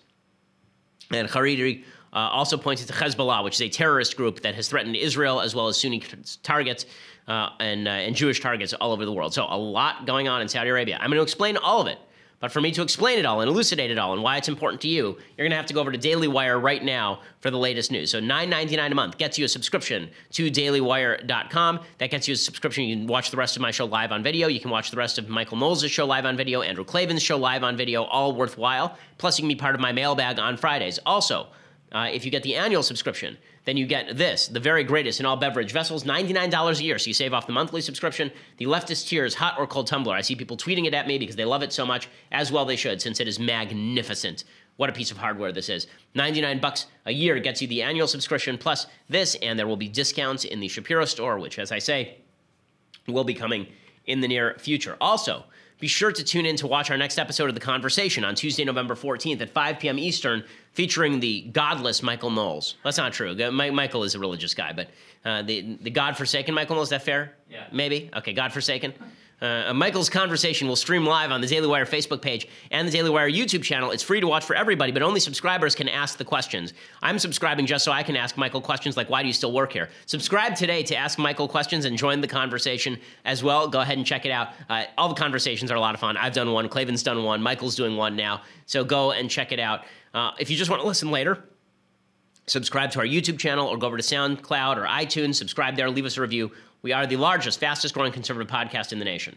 And Hariri uh, also pointed to Hezbollah, which is a terrorist group that has threatened Israel as well as Sunni targets uh, and, uh, and Jewish targets all over the world. So a lot going on in Saudi Arabia. I'm going to explain all of it. But for me to explain it all and elucidate it all and why it's important to you, you're going to have to go over to Daily Wire right now for the latest news. So nine ninety-nine a month gets you a subscription to daily wire dot com. That gets you a subscription. You can watch the rest of my show live on video. You can watch the rest of Michael Knowles' show live on video, Andrew Klavan's show live on video, all worthwhile. Plus, you can be part of my mailbag on Fridays. Also, uh, if you get the annual subscription, then you get this, the very greatest in all beverage vessels, ninety-nine dollars a year, so you save off the monthly subscription. The Leftist Tears hot or cold tumbler. I see people tweeting it at me because they love it so much, as well they should, since it is magnificent. What a piece of hardware this is. ninety-nine bucks a year gets you the annual subscription plus this, and there will be discounts in the Shapiro store, which, as I say, will be coming in the near future. Also, be sure to tune in to watch our next episode of The Conversation on Tuesday, November fourteenth at five p.m. Eastern, featuring the godless Michael Knowles. That's not true. Michael is a religious guy, but uh, the, the God-forsaken Michael Knowles, is that fair? Yeah. Maybe? Okay, God-forsaken. Uh, Michael's Conversation will stream live on the Daily Wire Facebook page and the Daily Wire YouTube channel. It's free to watch for everybody, but only subscribers can ask the questions. I'm subscribing just so I can ask Michael questions like, why do you still work here? Subscribe today to ask Michael questions and join the conversation as well. Go ahead and check it out. Uh, all the conversations are a lot of fun. I've done one. Klavan's done one. Michael's doing one now. So go and check it out. Uh, if you just want to listen later, subscribe to our YouTube channel or go over to SoundCloud or iTunes. Subscribe there. Leave us a review. We are the largest, fastest growing conservative podcast in the nation.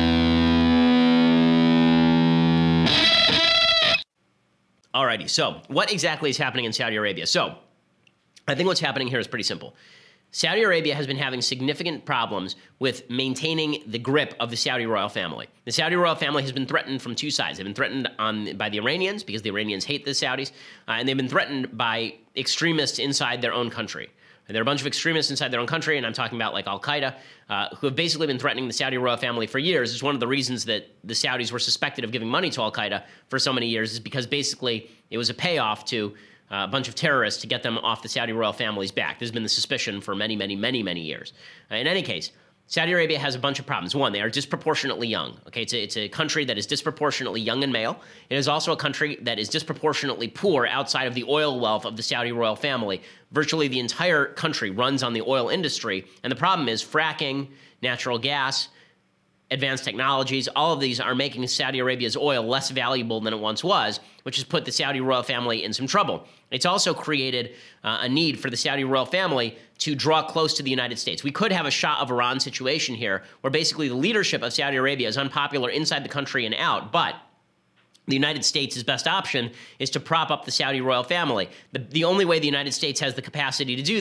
Alrighty, so what exactly is happening in Saudi Arabia? So I think what's happening here is pretty simple. Saudi Arabia has been having significant problems with maintaining the grip of the Saudi royal family. The Saudi royal family has been threatened from two sides. They've been threatened on, by the Iranians because the Iranians hate the Saudis, uh, and they've been threatened by extremists inside their own country. And there are a bunch of extremists inside their own country, and I'm talking about like Al-Qaeda, uh, who have basically been threatening the Saudi royal family for years. It's one of the reasons that the Saudis were suspected of giving money to Al-Qaeda for so many years, is because basically it was a payoff to uh, a bunch of terrorists to get them off the Saudi royal family's back. There's been the suspicion for many, many, many, many years. Uh, in any case, Saudi Arabia has a bunch of problems. One, they are disproportionately young. Okay, it's a, it's a country that is disproportionately young and male. It is also a country that is disproportionately poor outside of the oil wealth of the Saudi royal family. Virtually the entire country runs on the oil industry, and the problem is fracking, natural gas, advanced technologies, all of these are making Saudi Arabia's oil less valuable than it once was, which has put the Saudi royal family in some trouble. It's also created uh, a need for the Saudi royal family to draw close to the United States. We could have a Shah of Iran situation here, where basically the leadership of Saudi Arabia is unpopular inside the country and out, but the United States' best option is to prop up the Saudi royal family. The, the only way the United States has the capacity to do that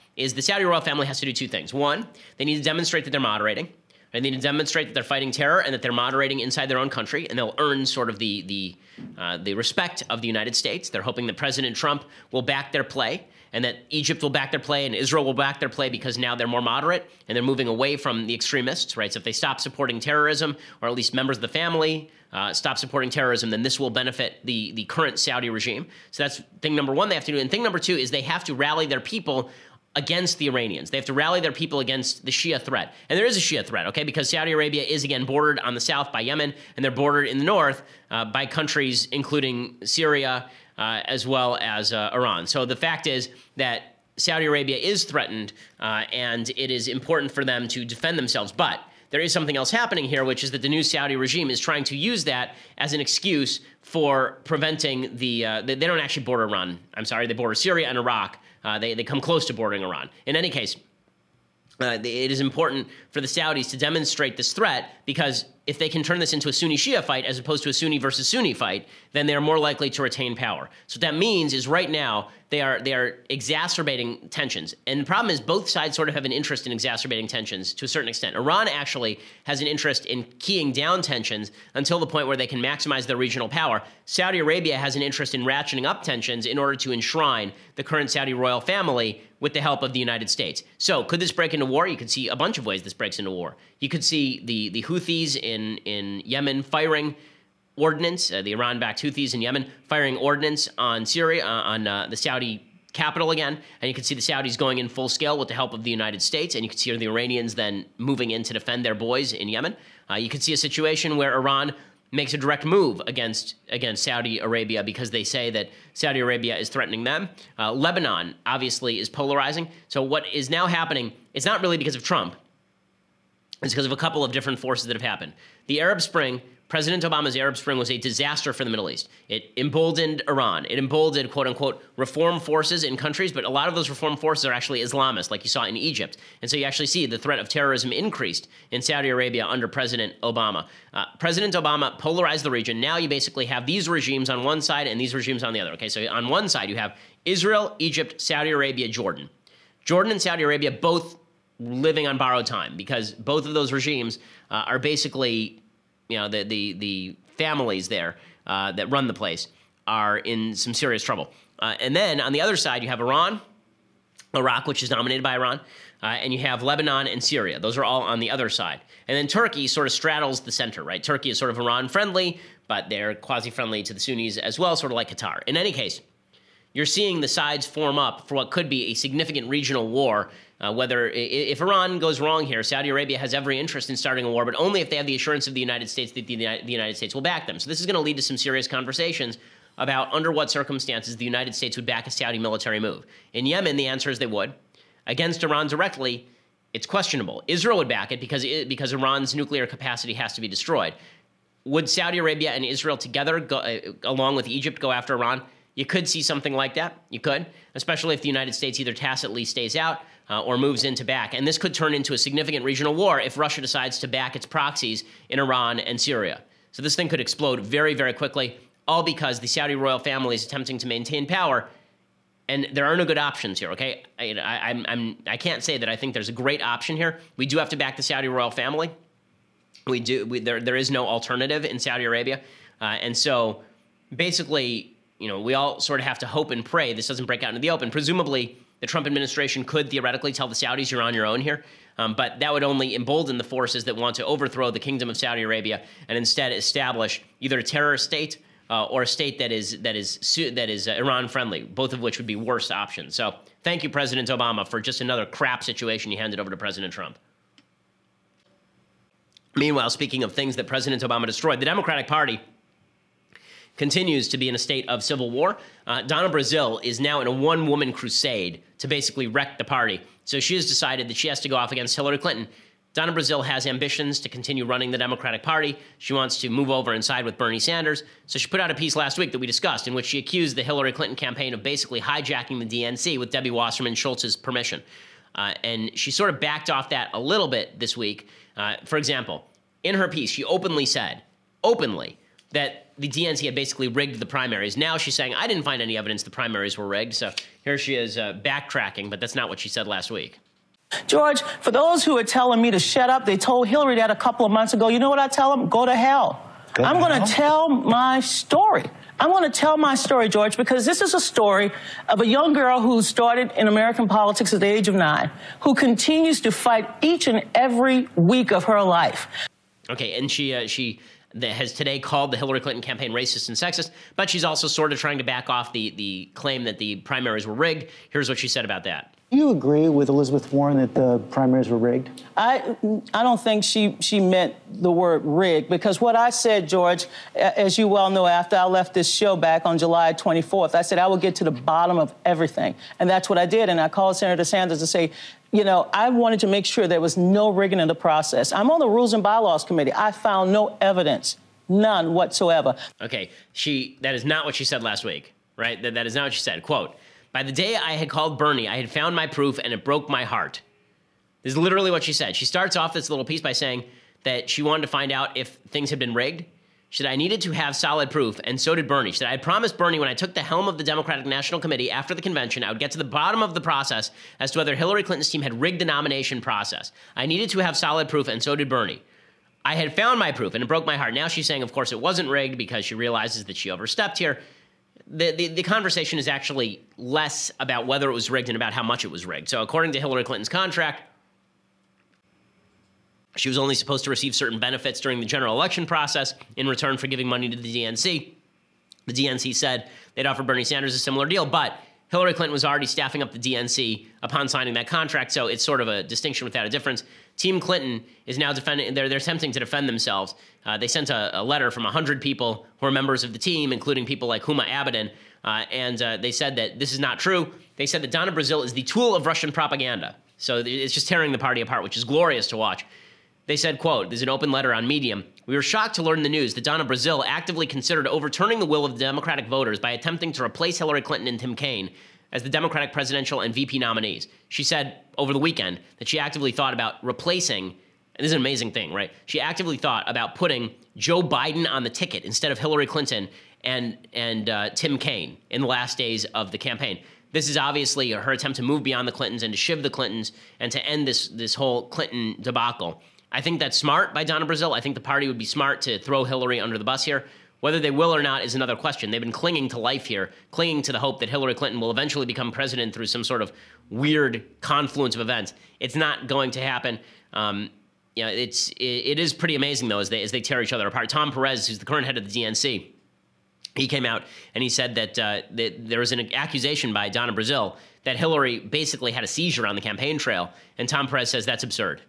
is the Saudi royal family has to do two things. One, they need to demonstrate that they're moderating. They need to demonstrate that they're fighting terror and that they're moderating inside their own country, and they'll earn sort of the the uh, the respect of the United States. They're hoping that President Trump will back their play, and that Egypt will back their play, and Israel will back their play because now they're more moderate and they're moving away from the extremists, right? So if they stop supporting terrorism, or at least members of the family uh, stop supporting terrorism, then this will benefit the the current Saudi regime. So that's thing number one they have to do. And thing number two is they have to rally their people against the Iranians. They have to rally their people against the Shia threat. And there is a Shia threat, okay, because Saudi Arabia is, again, bordered on the south by Yemen, and they're bordered in the north uh, by countries including Syria uh, as well as uh, Iran. So the fact is that Saudi Arabia is threatened, uh, and it is important for them to defend themselves. But there is something else happening here, which is that the new Saudi regime is trying to use that as an excuse for preventing the, uh, they don't actually border Iran. I'm sorry, they border Syria and Iraq. Uh, they, they come close to bordering Iran. In any case, uh, it is important for the Saudis to demonstrate this threat, because if they can turn this into a Sunni-Shia fight as opposed to a Sunni versus Sunni fight, then they are more likely to retain power. So what that means is right now they are they are exacerbating tensions. And the problem is both sides sort of have an interest in exacerbating tensions to a certain extent. Iran actually has an interest in keying down tensions until the point where they can maximize their regional power. Saudi Arabia has an interest in ratcheting up tensions in order to enshrine the current Saudi royal family with the help of the United States. So could this break into war? You could see a bunch of ways this breaks into war. You could see the, the Houthis in, in Yemen firing ordnance, uh, the Iran-backed Houthis in Yemen firing ordnance on Syria, uh, on uh, the Saudi capital again, and you can see the Saudis going in full scale with the help of the United States, and you can see the Iranians then moving in to defend their boys in Yemen. Uh, you could see a situation where Iran makes a direct move against against Saudi Arabia because they say that Saudi Arabia is threatening them. Uh, Lebanon, obviously, is polarizing. So what is now happening, it's not really because of Trump. It's because of a couple of different forces that have happened. The Arab Spring, President Obama's Arab Spring was a disaster for the Middle East. It emboldened Iran. It emboldened, quote unquote, reform forces in countries, but a lot of those reform forces are actually Islamist, like you saw in Egypt. And so you actually see the threat of terrorism increased in Saudi Arabia under President Obama. Uh, President Obama polarized the region. Now you basically have these regimes on one side and these regimes on the other. Okay, so on one side you have Israel, Egypt, Saudi Arabia, Jordan. Jordan and Saudi Arabia both living on borrowed time because both of those regimes uh, are basically, you know, the the the families there uh, that run the place are in some serious trouble. Uh, and then on the other side, you have Iran, Iraq, which is dominated by Iran, uh, and you have Lebanon and Syria. Those are all on the other side. And then Turkey sort of straddles the center, right? Turkey is sort of Iran-friendly, but they're quasi-friendly to the Sunnis as well, sort of like Qatar. In any case, you're seeing the sides form up for what could be a significant regional war. Uh, whether if Iran goes wrong here, Saudi Arabia has every interest in starting a war, but only if they have the assurance of the United States that the, the United States will back them. So this is going to lead to some serious conversations about under what circumstances the United States would back a Saudi military move. In Yemen, the answer is they would. Against Iran directly, it's questionable. Israel would back it because, it, because Iran's nuclear capacity has to be destroyed. Would Saudi Arabia and Israel together, go, uh, along with Egypt, go after Iran? You could see something like that. You could, especially if the United States either tacitly stays out uh, or moves in to back. And this could turn into a significant regional war if Russia decides to back its proxies in Iran and Syria. So this thing could explode very, very quickly, all because the Saudi royal family is attempting to maintain power. And there are no good options here, okay? I, I, I'm, I'm, I can't say that I think there's a great option here. We do have to back the Saudi royal family. We do. We, there, there is no alternative in Saudi Arabia. Uh, and so basically, you know, we all sort of have to hope and pray this doesn't break out into the open. Presumably, the Trump administration could theoretically tell the Saudis you're on your own here, um, but that would only embolden the forces that want to overthrow the Kingdom of Saudi Arabia and instead establish either a terrorist state uh, or a state that is that is that is uh, Iran-friendly, both of which would be worse options. So thank you, President Obama, for just another crap situation you handed over to President Trump. Meanwhile, speaking of things that President Obama destroyed, the Democratic Party continues to be in a state of civil war. Uh, Donna Brazile is now in a one-woman crusade to basically wreck the party. So she has decided that she has to go off against Hillary Clinton. Donna Brazile has ambitions to continue running the Democratic Party. She wants to move over and side with Bernie Sanders. So she put out a piece last week that we discussed in which she accused the Hillary Clinton campaign of basically hijacking the D N C with Debbie Wasserman Schultz's permission. Uh, and she sort of backed off that a little bit this week. Uh, for example, in her piece, she openly said, openly, that the D N C had basically rigged the primaries. Now she's saying, I didn't find any evidence the primaries were rigged. So here she is uh, backtracking, but that's not what she said last week. George, for those who are telling me to shut up, they told Hillary that a couple of months ago. You know what I tell them? Go to hell. Go I'm going to tell my story. I'm going to tell my story, George, because this is a story of a young girl who started in American politics at the age of nine, who continues to fight each and every week of her life. Okay, and she uh, she has today called the Hillary Clinton campaign racist and sexist, but she's also sort of trying to back off the, the claim that the primaries were rigged. Here's what she said about that. Do you agree with Elizabeth Warren that the primaries were rigged? I I don't think she, she meant the word rigged, because what I said, George, as you well know, after I left this show back on July twenty-fourth, I said I would get to the bottom of everything. And that's what I did. And I called Senator Sanders to say, you know, I wanted to make sure there was no rigging in the process. I'm on the Rules and Bylaws Committee. I found no evidence, none whatsoever. Okay, she that is not what she said last week, right? That, that is not what she said. Quote, by the day I had called Bernie, I had found my proof and it broke my heart. This is literally what she said. She starts off this little piece by saying that she wanted to find out if things had been rigged. She said, I needed to have solid proof, and so did Bernie. She said, I promised Bernie when I took the helm of the Democratic National Committee after the convention, I would get to the bottom of the process as to whether Hillary Clinton's team had rigged the nomination process. I needed to have solid proof, and so did Bernie. I had found my proof, and it broke my heart. Now she's saying, of course, it wasn't rigged because she realizes that she overstepped here. The, the, the conversation is actually less about whether it was rigged and about how much it was rigged. So according to Hillary Clinton's contract, she was only supposed to receive certain benefits during the general election process in return for giving money to the D N C. The D N C said they'd offer Bernie Sanders a similar deal, but Hillary Clinton was already staffing up the D N C upon signing that contract, so it's sort of a distinction without a difference. Team Clinton is now defending, they're, they're attempting to defend themselves. Uh, they sent a, a letter from one hundred people who are members of the team, including people like Huma Abedin, uh, and uh, they said that this is not true. They said that Donna Brazile is the tool of Russian propaganda. So it's just tearing the party apart, which is glorious to watch. They said, quote, there's an open letter on Medium. We were shocked to learn the news that Donna Brazile actively considered overturning the will of the Democratic voters by attempting to replace Hillary Clinton and Tim Kaine as the Democratic presidential and V P nominees. She said over the weekend that she actively thought about replacing, and this is an amazing thing, right? She actively thought about putting Joe Biden on the ticket instead of Hillary Clinton and, and uh, Tim Kaine in the last days of the campaign. This is obviously her attempt to move beyond the Clintons and to shiv the Clintons and to end this, this whole Clinton debacle. I think that's smart by Donna Brazile. I think the party would be smart to throw Hillary under the bus here. Whether they will or not is another question. They've been clinging to life here, clinging to the hope that Hillary Clinton will eventually become president through some sort of weird confluence of events. It's not going to happen. Um, you know, it's it, it is pretty amazing, though, as they, as they tear each other apart. Tom Perez, who's the current head of the D N C, he came out and he said that, uh, that there was an accusation by Donna Brazile that Hillary basically had a seizure on the campaign trail, and Tom Perez says that's absurd.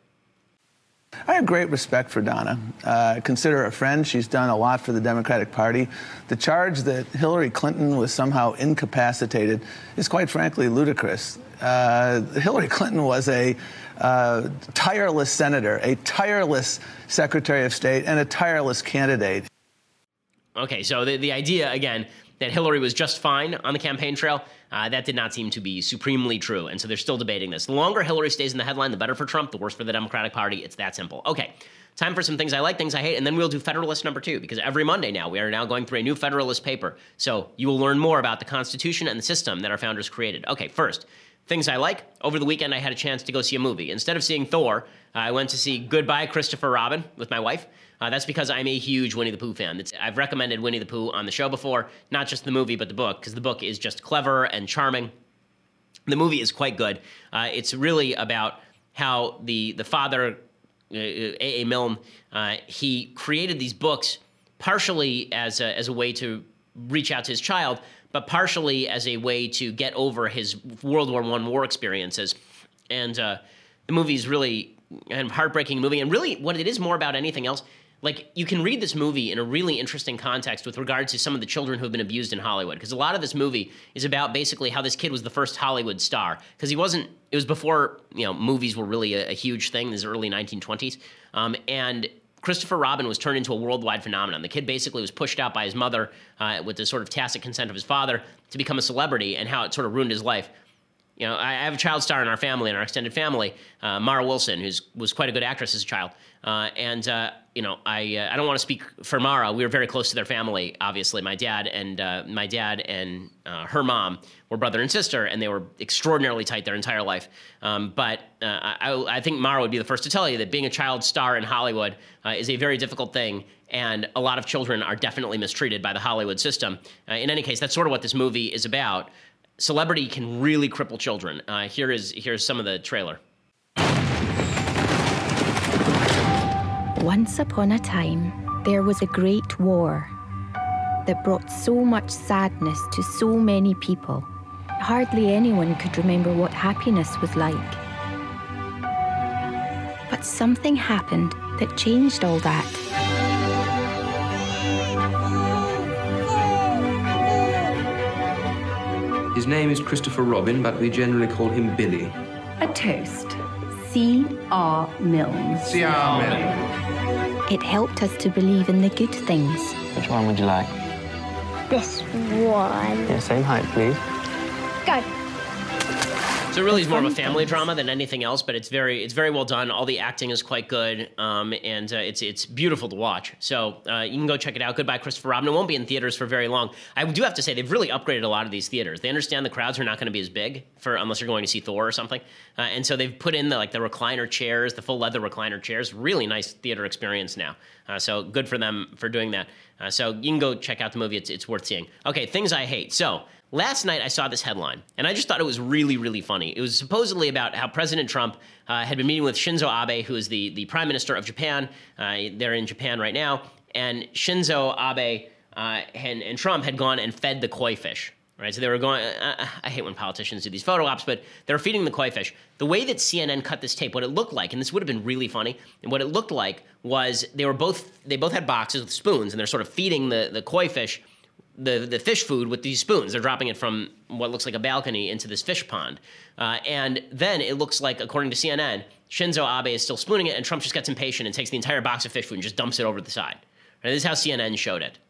I have great respect for Donna. Uh, I consider her a friend. She's done a lot for the Democratic Party. The charge that Hillary Clinton was somehow incapacitated is, quite frankly, ludicrous. Uh, Hillary Clinton was a uh, tireless senator, a tireless Secretary of State, and a tireless candidate. Okay, so the, the idea, again, that Hillary was just fine on the campaign trail, uh, that did not seem to be supremely true. And so they're still debating this. The longer Hillary stays in the headline, the better for Trump, the worse for the Democratic Party. It's that simple. Okay, time for some things I like, things I hate, and then we'll do Federalist number two, because every Monday now we are now going through a new Federalist paper. So you will learn more about the Constitution and the system that our founders created. Okay, first, things I like. Over the weekend, I had a chance to go see a movie. Instead of seeing Thor, uh, I went to see Goodbye, Christopher Robin with my wife. Uh, that's because I'm a huge Winnie the Pooh fan. It's, I've recommended Winnie the Pooh on the show before, not just the movie, but the book, because the book is just clever and charming. The movie is quite good. Uh, it's really about how the, the father, uh, A A. Milne, uh, he created these books partially as a, as a way to reach out to his child, but partially as a way to get over his World War One war experiences. And uh, the movie is really a heartbreaking movie, and really what it is more about anything else, like, you can read this movie in a really interesting context with regard to some of the children who have been abused in Hollywood, because a lot of this movie is about basically how this kid was the first Hollywood star, because he wasn't, it was before, you know, movies were really a, a huge thing, this early nineteen twenties, um, and Christopher Robin was turned into a worldwide phenomenon. The kid basically was pushed out by his mother uh, with the sort of tacit consent of his father to become a celebrity, and how it sort of ruined his life. You know, I have a child star in our family, in our extended family, uh, Mara Wilson, who was quite a good actress as a child. Uh, and, uh, you know, I uh, I don't want to speak for Mara. We were very close to their family, obviously. My dad and uh, my dad and uh, her mom were brother and sister, and they were extraordinarily tight their entire life. Um, but uh, I, I think Mara would be the first to tell you that being a child star in Hollywood uh, is a very difficult thing, and a lot of children are definitely mistreated by the Hollywood system. Uh, in any case, that's sort of what this movie is about. Celebrity can really cripple children. Uh, here is here's some of the trailer. Once upon a time, there was a great war that brought so much sadness to so many people. Hardly anyone could remember what happiness was like. But something happened that changed all that. His name is Christopher Robin, but we generally call him Billy. A toast. C R Milnes. C R Milnes. It helped us to believe in the good things. Which one would you like? This one. Yeah, same height, please. Go. So it really is more of a family drama than anything else, but it's very it's very well done. All the acting is quite good, um, and uh, it's it's beautiful to watch. So uh, you can go check it out. Goodbye, Christopher Robin. It won't be in theaters for very long. I do have to say they've really upgraded a lot of these theaters. They understand the crowds are not going to be as big for unless you're going to see Thor or something, uh, and so they've put in the like the recliner chairs, the full leather recliner chairs. Really nice theater experience now. Uh, so good for them for doing that. Uh, so you can go check out the movie. It's it's worth seeing. Okay, things I hate. So. Last night, I saw this headline, and I just thought it was really, really funny. It was supposedly about how President Trump uh, had been meeting with Shinzo Abe, who is the, the prime minister of Japan. Uh, they're in Japan right now. And Shinzo Abe uh, and, and Trump had gone and fed the koi fish. Right? So they were going, uh, I hate when politicians do these photo ops, but they were feeding the koi fish. The way that C N N cut this tape, what it looked like, and this would have been really funny, and what it looked like was they were both, they both had boxes with spoons, and they're sort of feeding the, the koi fish the the fish food with these spoons. They're dropping it from what looks like a balcony into this fish pond. Uh, and then it looks like, according to C N N, Shinzo Abe is still spooning it, and Trump just gets impatient and takes the entire box of fish food and just dumps it over the side. Right, this is how C N N showed it.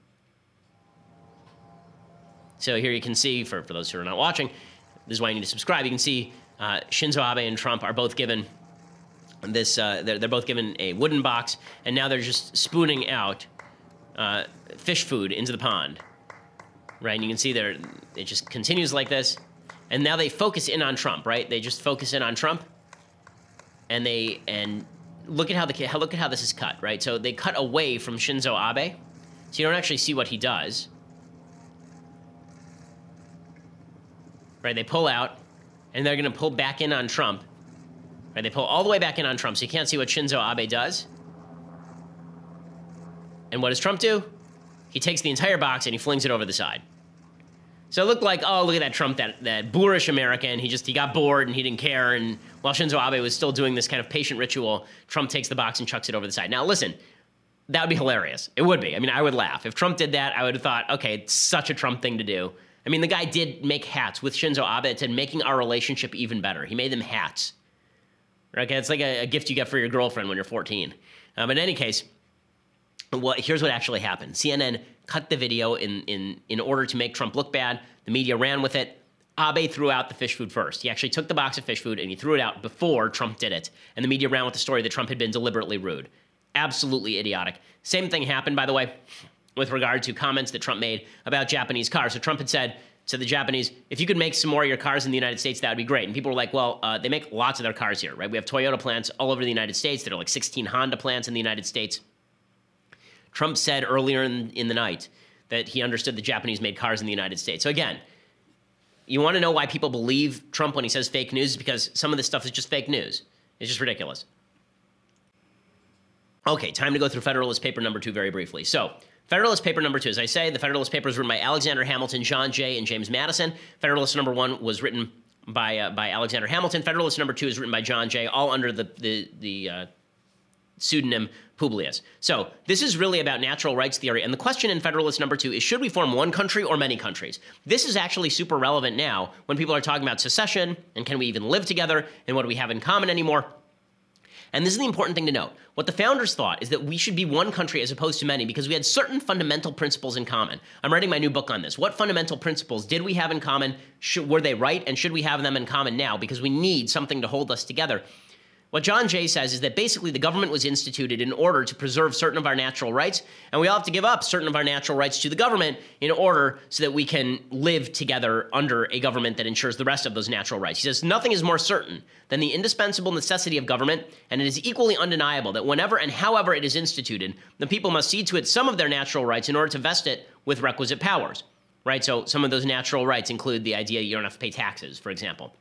So here you can see, for, for those who are not watching, this is why you need to subscribe. You can see uh, Shinzo Abe and Trump are both given this, uh, they're, they're both given a wooden box, and now they're just spooning out uh, fish food into the pond. Right, and you can see there, it just continues like this. And now they focus in on Trump, right? They just focus in on Trump. And they, and look at how the, look at how this is cut, right? So they cut away from Shinzo Abe. So you don't actually see what he does. Right, they pull out, and they're gonna pull back in on Trump. Right, they pull all the way back in on Trump, so you can't see what Shinzo Abe does. And what does Trump do? He takes the entire box and he flings it over the side. So it looked like, oh, look at that Trump, that, that boorish American. He just, he got bored and he didn't care. And while Shinzo Abe was still doing this kind of patient ritual, Trump takes the box and chucks it over the side. Now, listen, that would be hilarious. It would be. I mean, I would laugh. If Trump did that, I would have thought, okay, it's such a Trump thing to do. I mean, the guy did make hats with Shinzo Abe. It said, making our relationship even better. He made them hats. Okay, it's like a, a gift you get for your girlfriend when you're fourteen. Um, but in any case, well, here's what actually happened. C N N cut the video in, in, in order to make Trump look bad. The media ran with it. Abe threw out the fish food first. He actually took the box of fish food and he threw it out before Trump did it. And the media ran with the story that Trump had been deliberately rude. Absolutely idiotic. Same thing happened, by the way, with regard to comments that Trump made about Japanese cars. So Trump had said to the Japanese, if you could make some more of your cars in the United States, that would be great. And people were like, well, uh, they make lots of their cars here, right? We have Toyota plants all over the United States. There are like sixteen Honda plants in the United States. Trump said earlier in, in the night that he understood the Japanese made cars in the United States. So again, you want to know why people believe Trump when he says fake news? Because some of this stuff is just fake news. It's just ridiculous. Okay, time to go through Federalist Paper number two very briefly. So, Federalist Paper number two, as I say, the Federalist Paper was written by Alexander Hamilton, John Jay, and James Madison. Federalist number one was written by uh, by Alexander Hamilton. Federalist number two is written by John Jay, all under the the the uh, pseudonym Publius. So this is really about natural rights theory, and the question in Federalist number two is, should we form one country or many countries? This is actually super relevant now when people are talking about secession, and can we even live together, and what do we have in common anymore? And this is the important thing to note. What the founders thought is that we should be one country as opposed to many because we had certain fundamental principles in common. I'm writing my new book on this. What fundamental principles did we have in common? Should, were they right? And should we have them in common now? Because we need something to hold us together. What John Jay says is that basically the government was instituted in order to preserve certain of our natural rights, and we all have to give up certain of our natural rights to the government in order so that we can live together under a government that ensures the rest of those natural rights. He says, nothing is more certain than the indispensable necessity of government, and it is equally undeniable that whenever and however it is instituted, the people must cede to it some of their natural rights in order to vest it with requisite powers, right? So some of those natural rights include the idea you don't have to pay taxes, for example.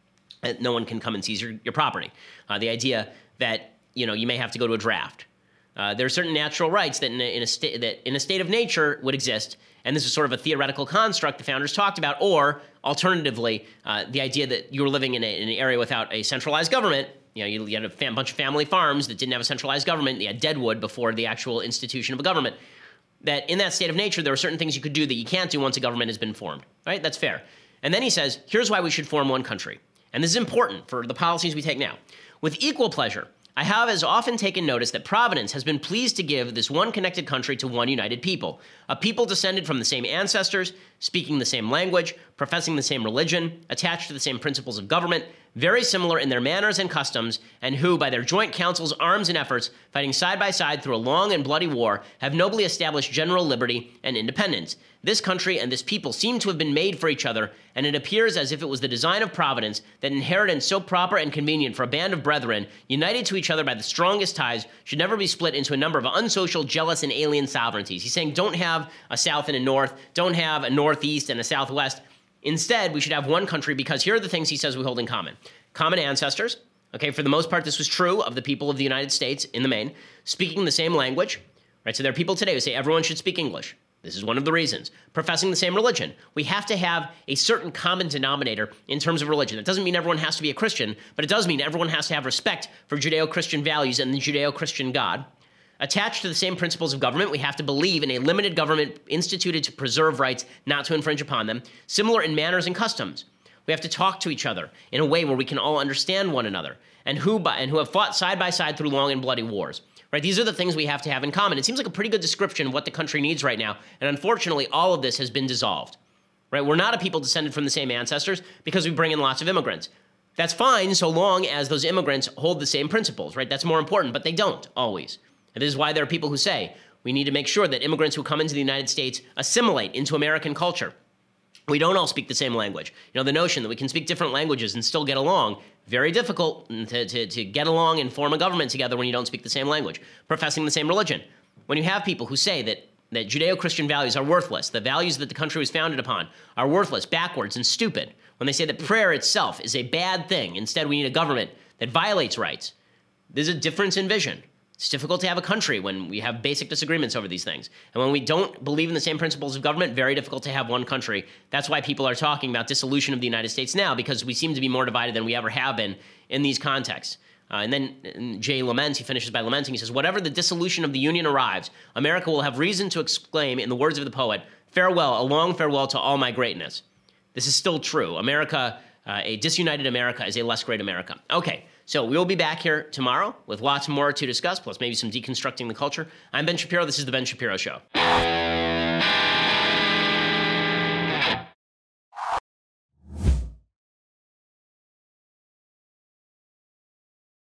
No one can come and seize your, your property. Uh, the idea that, you know, you may have to go to a draft. Uh, there are certain natural rights that in a, in a state that in a state of nature would exist, and this is sort of a theoretical construct the founders talked about. Or alternatively, uh, the idea that you were living in, a, in an area without a centralized government. You know, you, you had a fam- bunch of family farms that didn't have a centralized government. You had deadwood before the actual institution of a government. That in that state of nature, there are certain things you could do that you can't do once a government has been formed. Right? That's fair. And then he says, here's why we should form one country. And this is important for the policies we take now. With equal pleasure, I have as often taken notice that Providence has been pleased to give this one connected country to one united people, a people descended from the same ancestors, speaking the same language, professing the same religion, attached to the same principles of government, very similar in their manners and customs, and who, by their joint counsels, arms, and efforts, fighting side by side through a long and bloody war, have nobly established general liberty and independence. This country and this people seem to have been made for each other, and it appears as if it was the design of Providence that inheritance so proper and convenient for a band of brethren, united to each other by the strongest ties, should never be split into a number of unsocial, jealous, and alien sovereignties. He's saying don't have a south and a north, don't have a northeast and a southwest. Instead, we should have one country because here are the things he says we hold in common. Common ancestors. Okay, for the most part, this was true of the people of the United States in the main. Speaking the same language. Right, so there are people today who say everyone should speak English. This is one of the reasons. Professing the same religion. We have to have a certain common denominator in terms of religion. It doesn't mean everyone has to be a Christian, but it does mean everyone has to have respect for Judeo-Christian values and the Judeo-Christian God. Attached to the same principles of government, we have to believe in a limited government instituted to preserve rights, not to infringe upon them. Similar in manners and customs. We have to talk to each other in a way where we can all understand one another, and who by, and who have fought side by side through long and bloody wars. Right? These are the things we have to have in common. It seems like a pretty good description of what the country needs right now, and unfortunately, all of this has been dissolved. Right? We're not a people descended from the same ancestors because we bring in lots of immigrants. That's fine so long as those immigrants hold the same principles, right? That's more important, but they don't always. And this is why there are people who say we need to make sure that immigrants who come into the United States assimilate into American culture. We don't all speak the same language. You know, the notion that we can speak different languages and still get along, very difficult to, to, to get along and form a government together when you don't speak the same language. Professing the same religion. When you have people who say that, that Judeo-Christian values are worthless, the values that the country was founded upon are worthless, backwards, and stupid. When they say that prayer itself is a bad thing, instead we need a government that violates rights. There's a difference in vision. It's difficult to have a country when we have basic disagreements over these things. And when we don't believe in the same principles of government, very difficult to have one country. That's why people are talking about dissolution of the United States now, because we seem to be more divided than we ever have been in these contexts. Uh, and then and Jay laments, he finishes by lamenting, he says, whatever the dissolution of the Union arrives, America will have reason to exclaim, in the words of the poet, farewell, a long farewell to all my greatness. This is still true. America, uh, a disunited America is a less great America. Okay. So we'll be back here tomorrow with lots more to discuss, plus maybe some deconstructing the culture. I'm Ben Shapiro. This is The Ben Shapiro Show.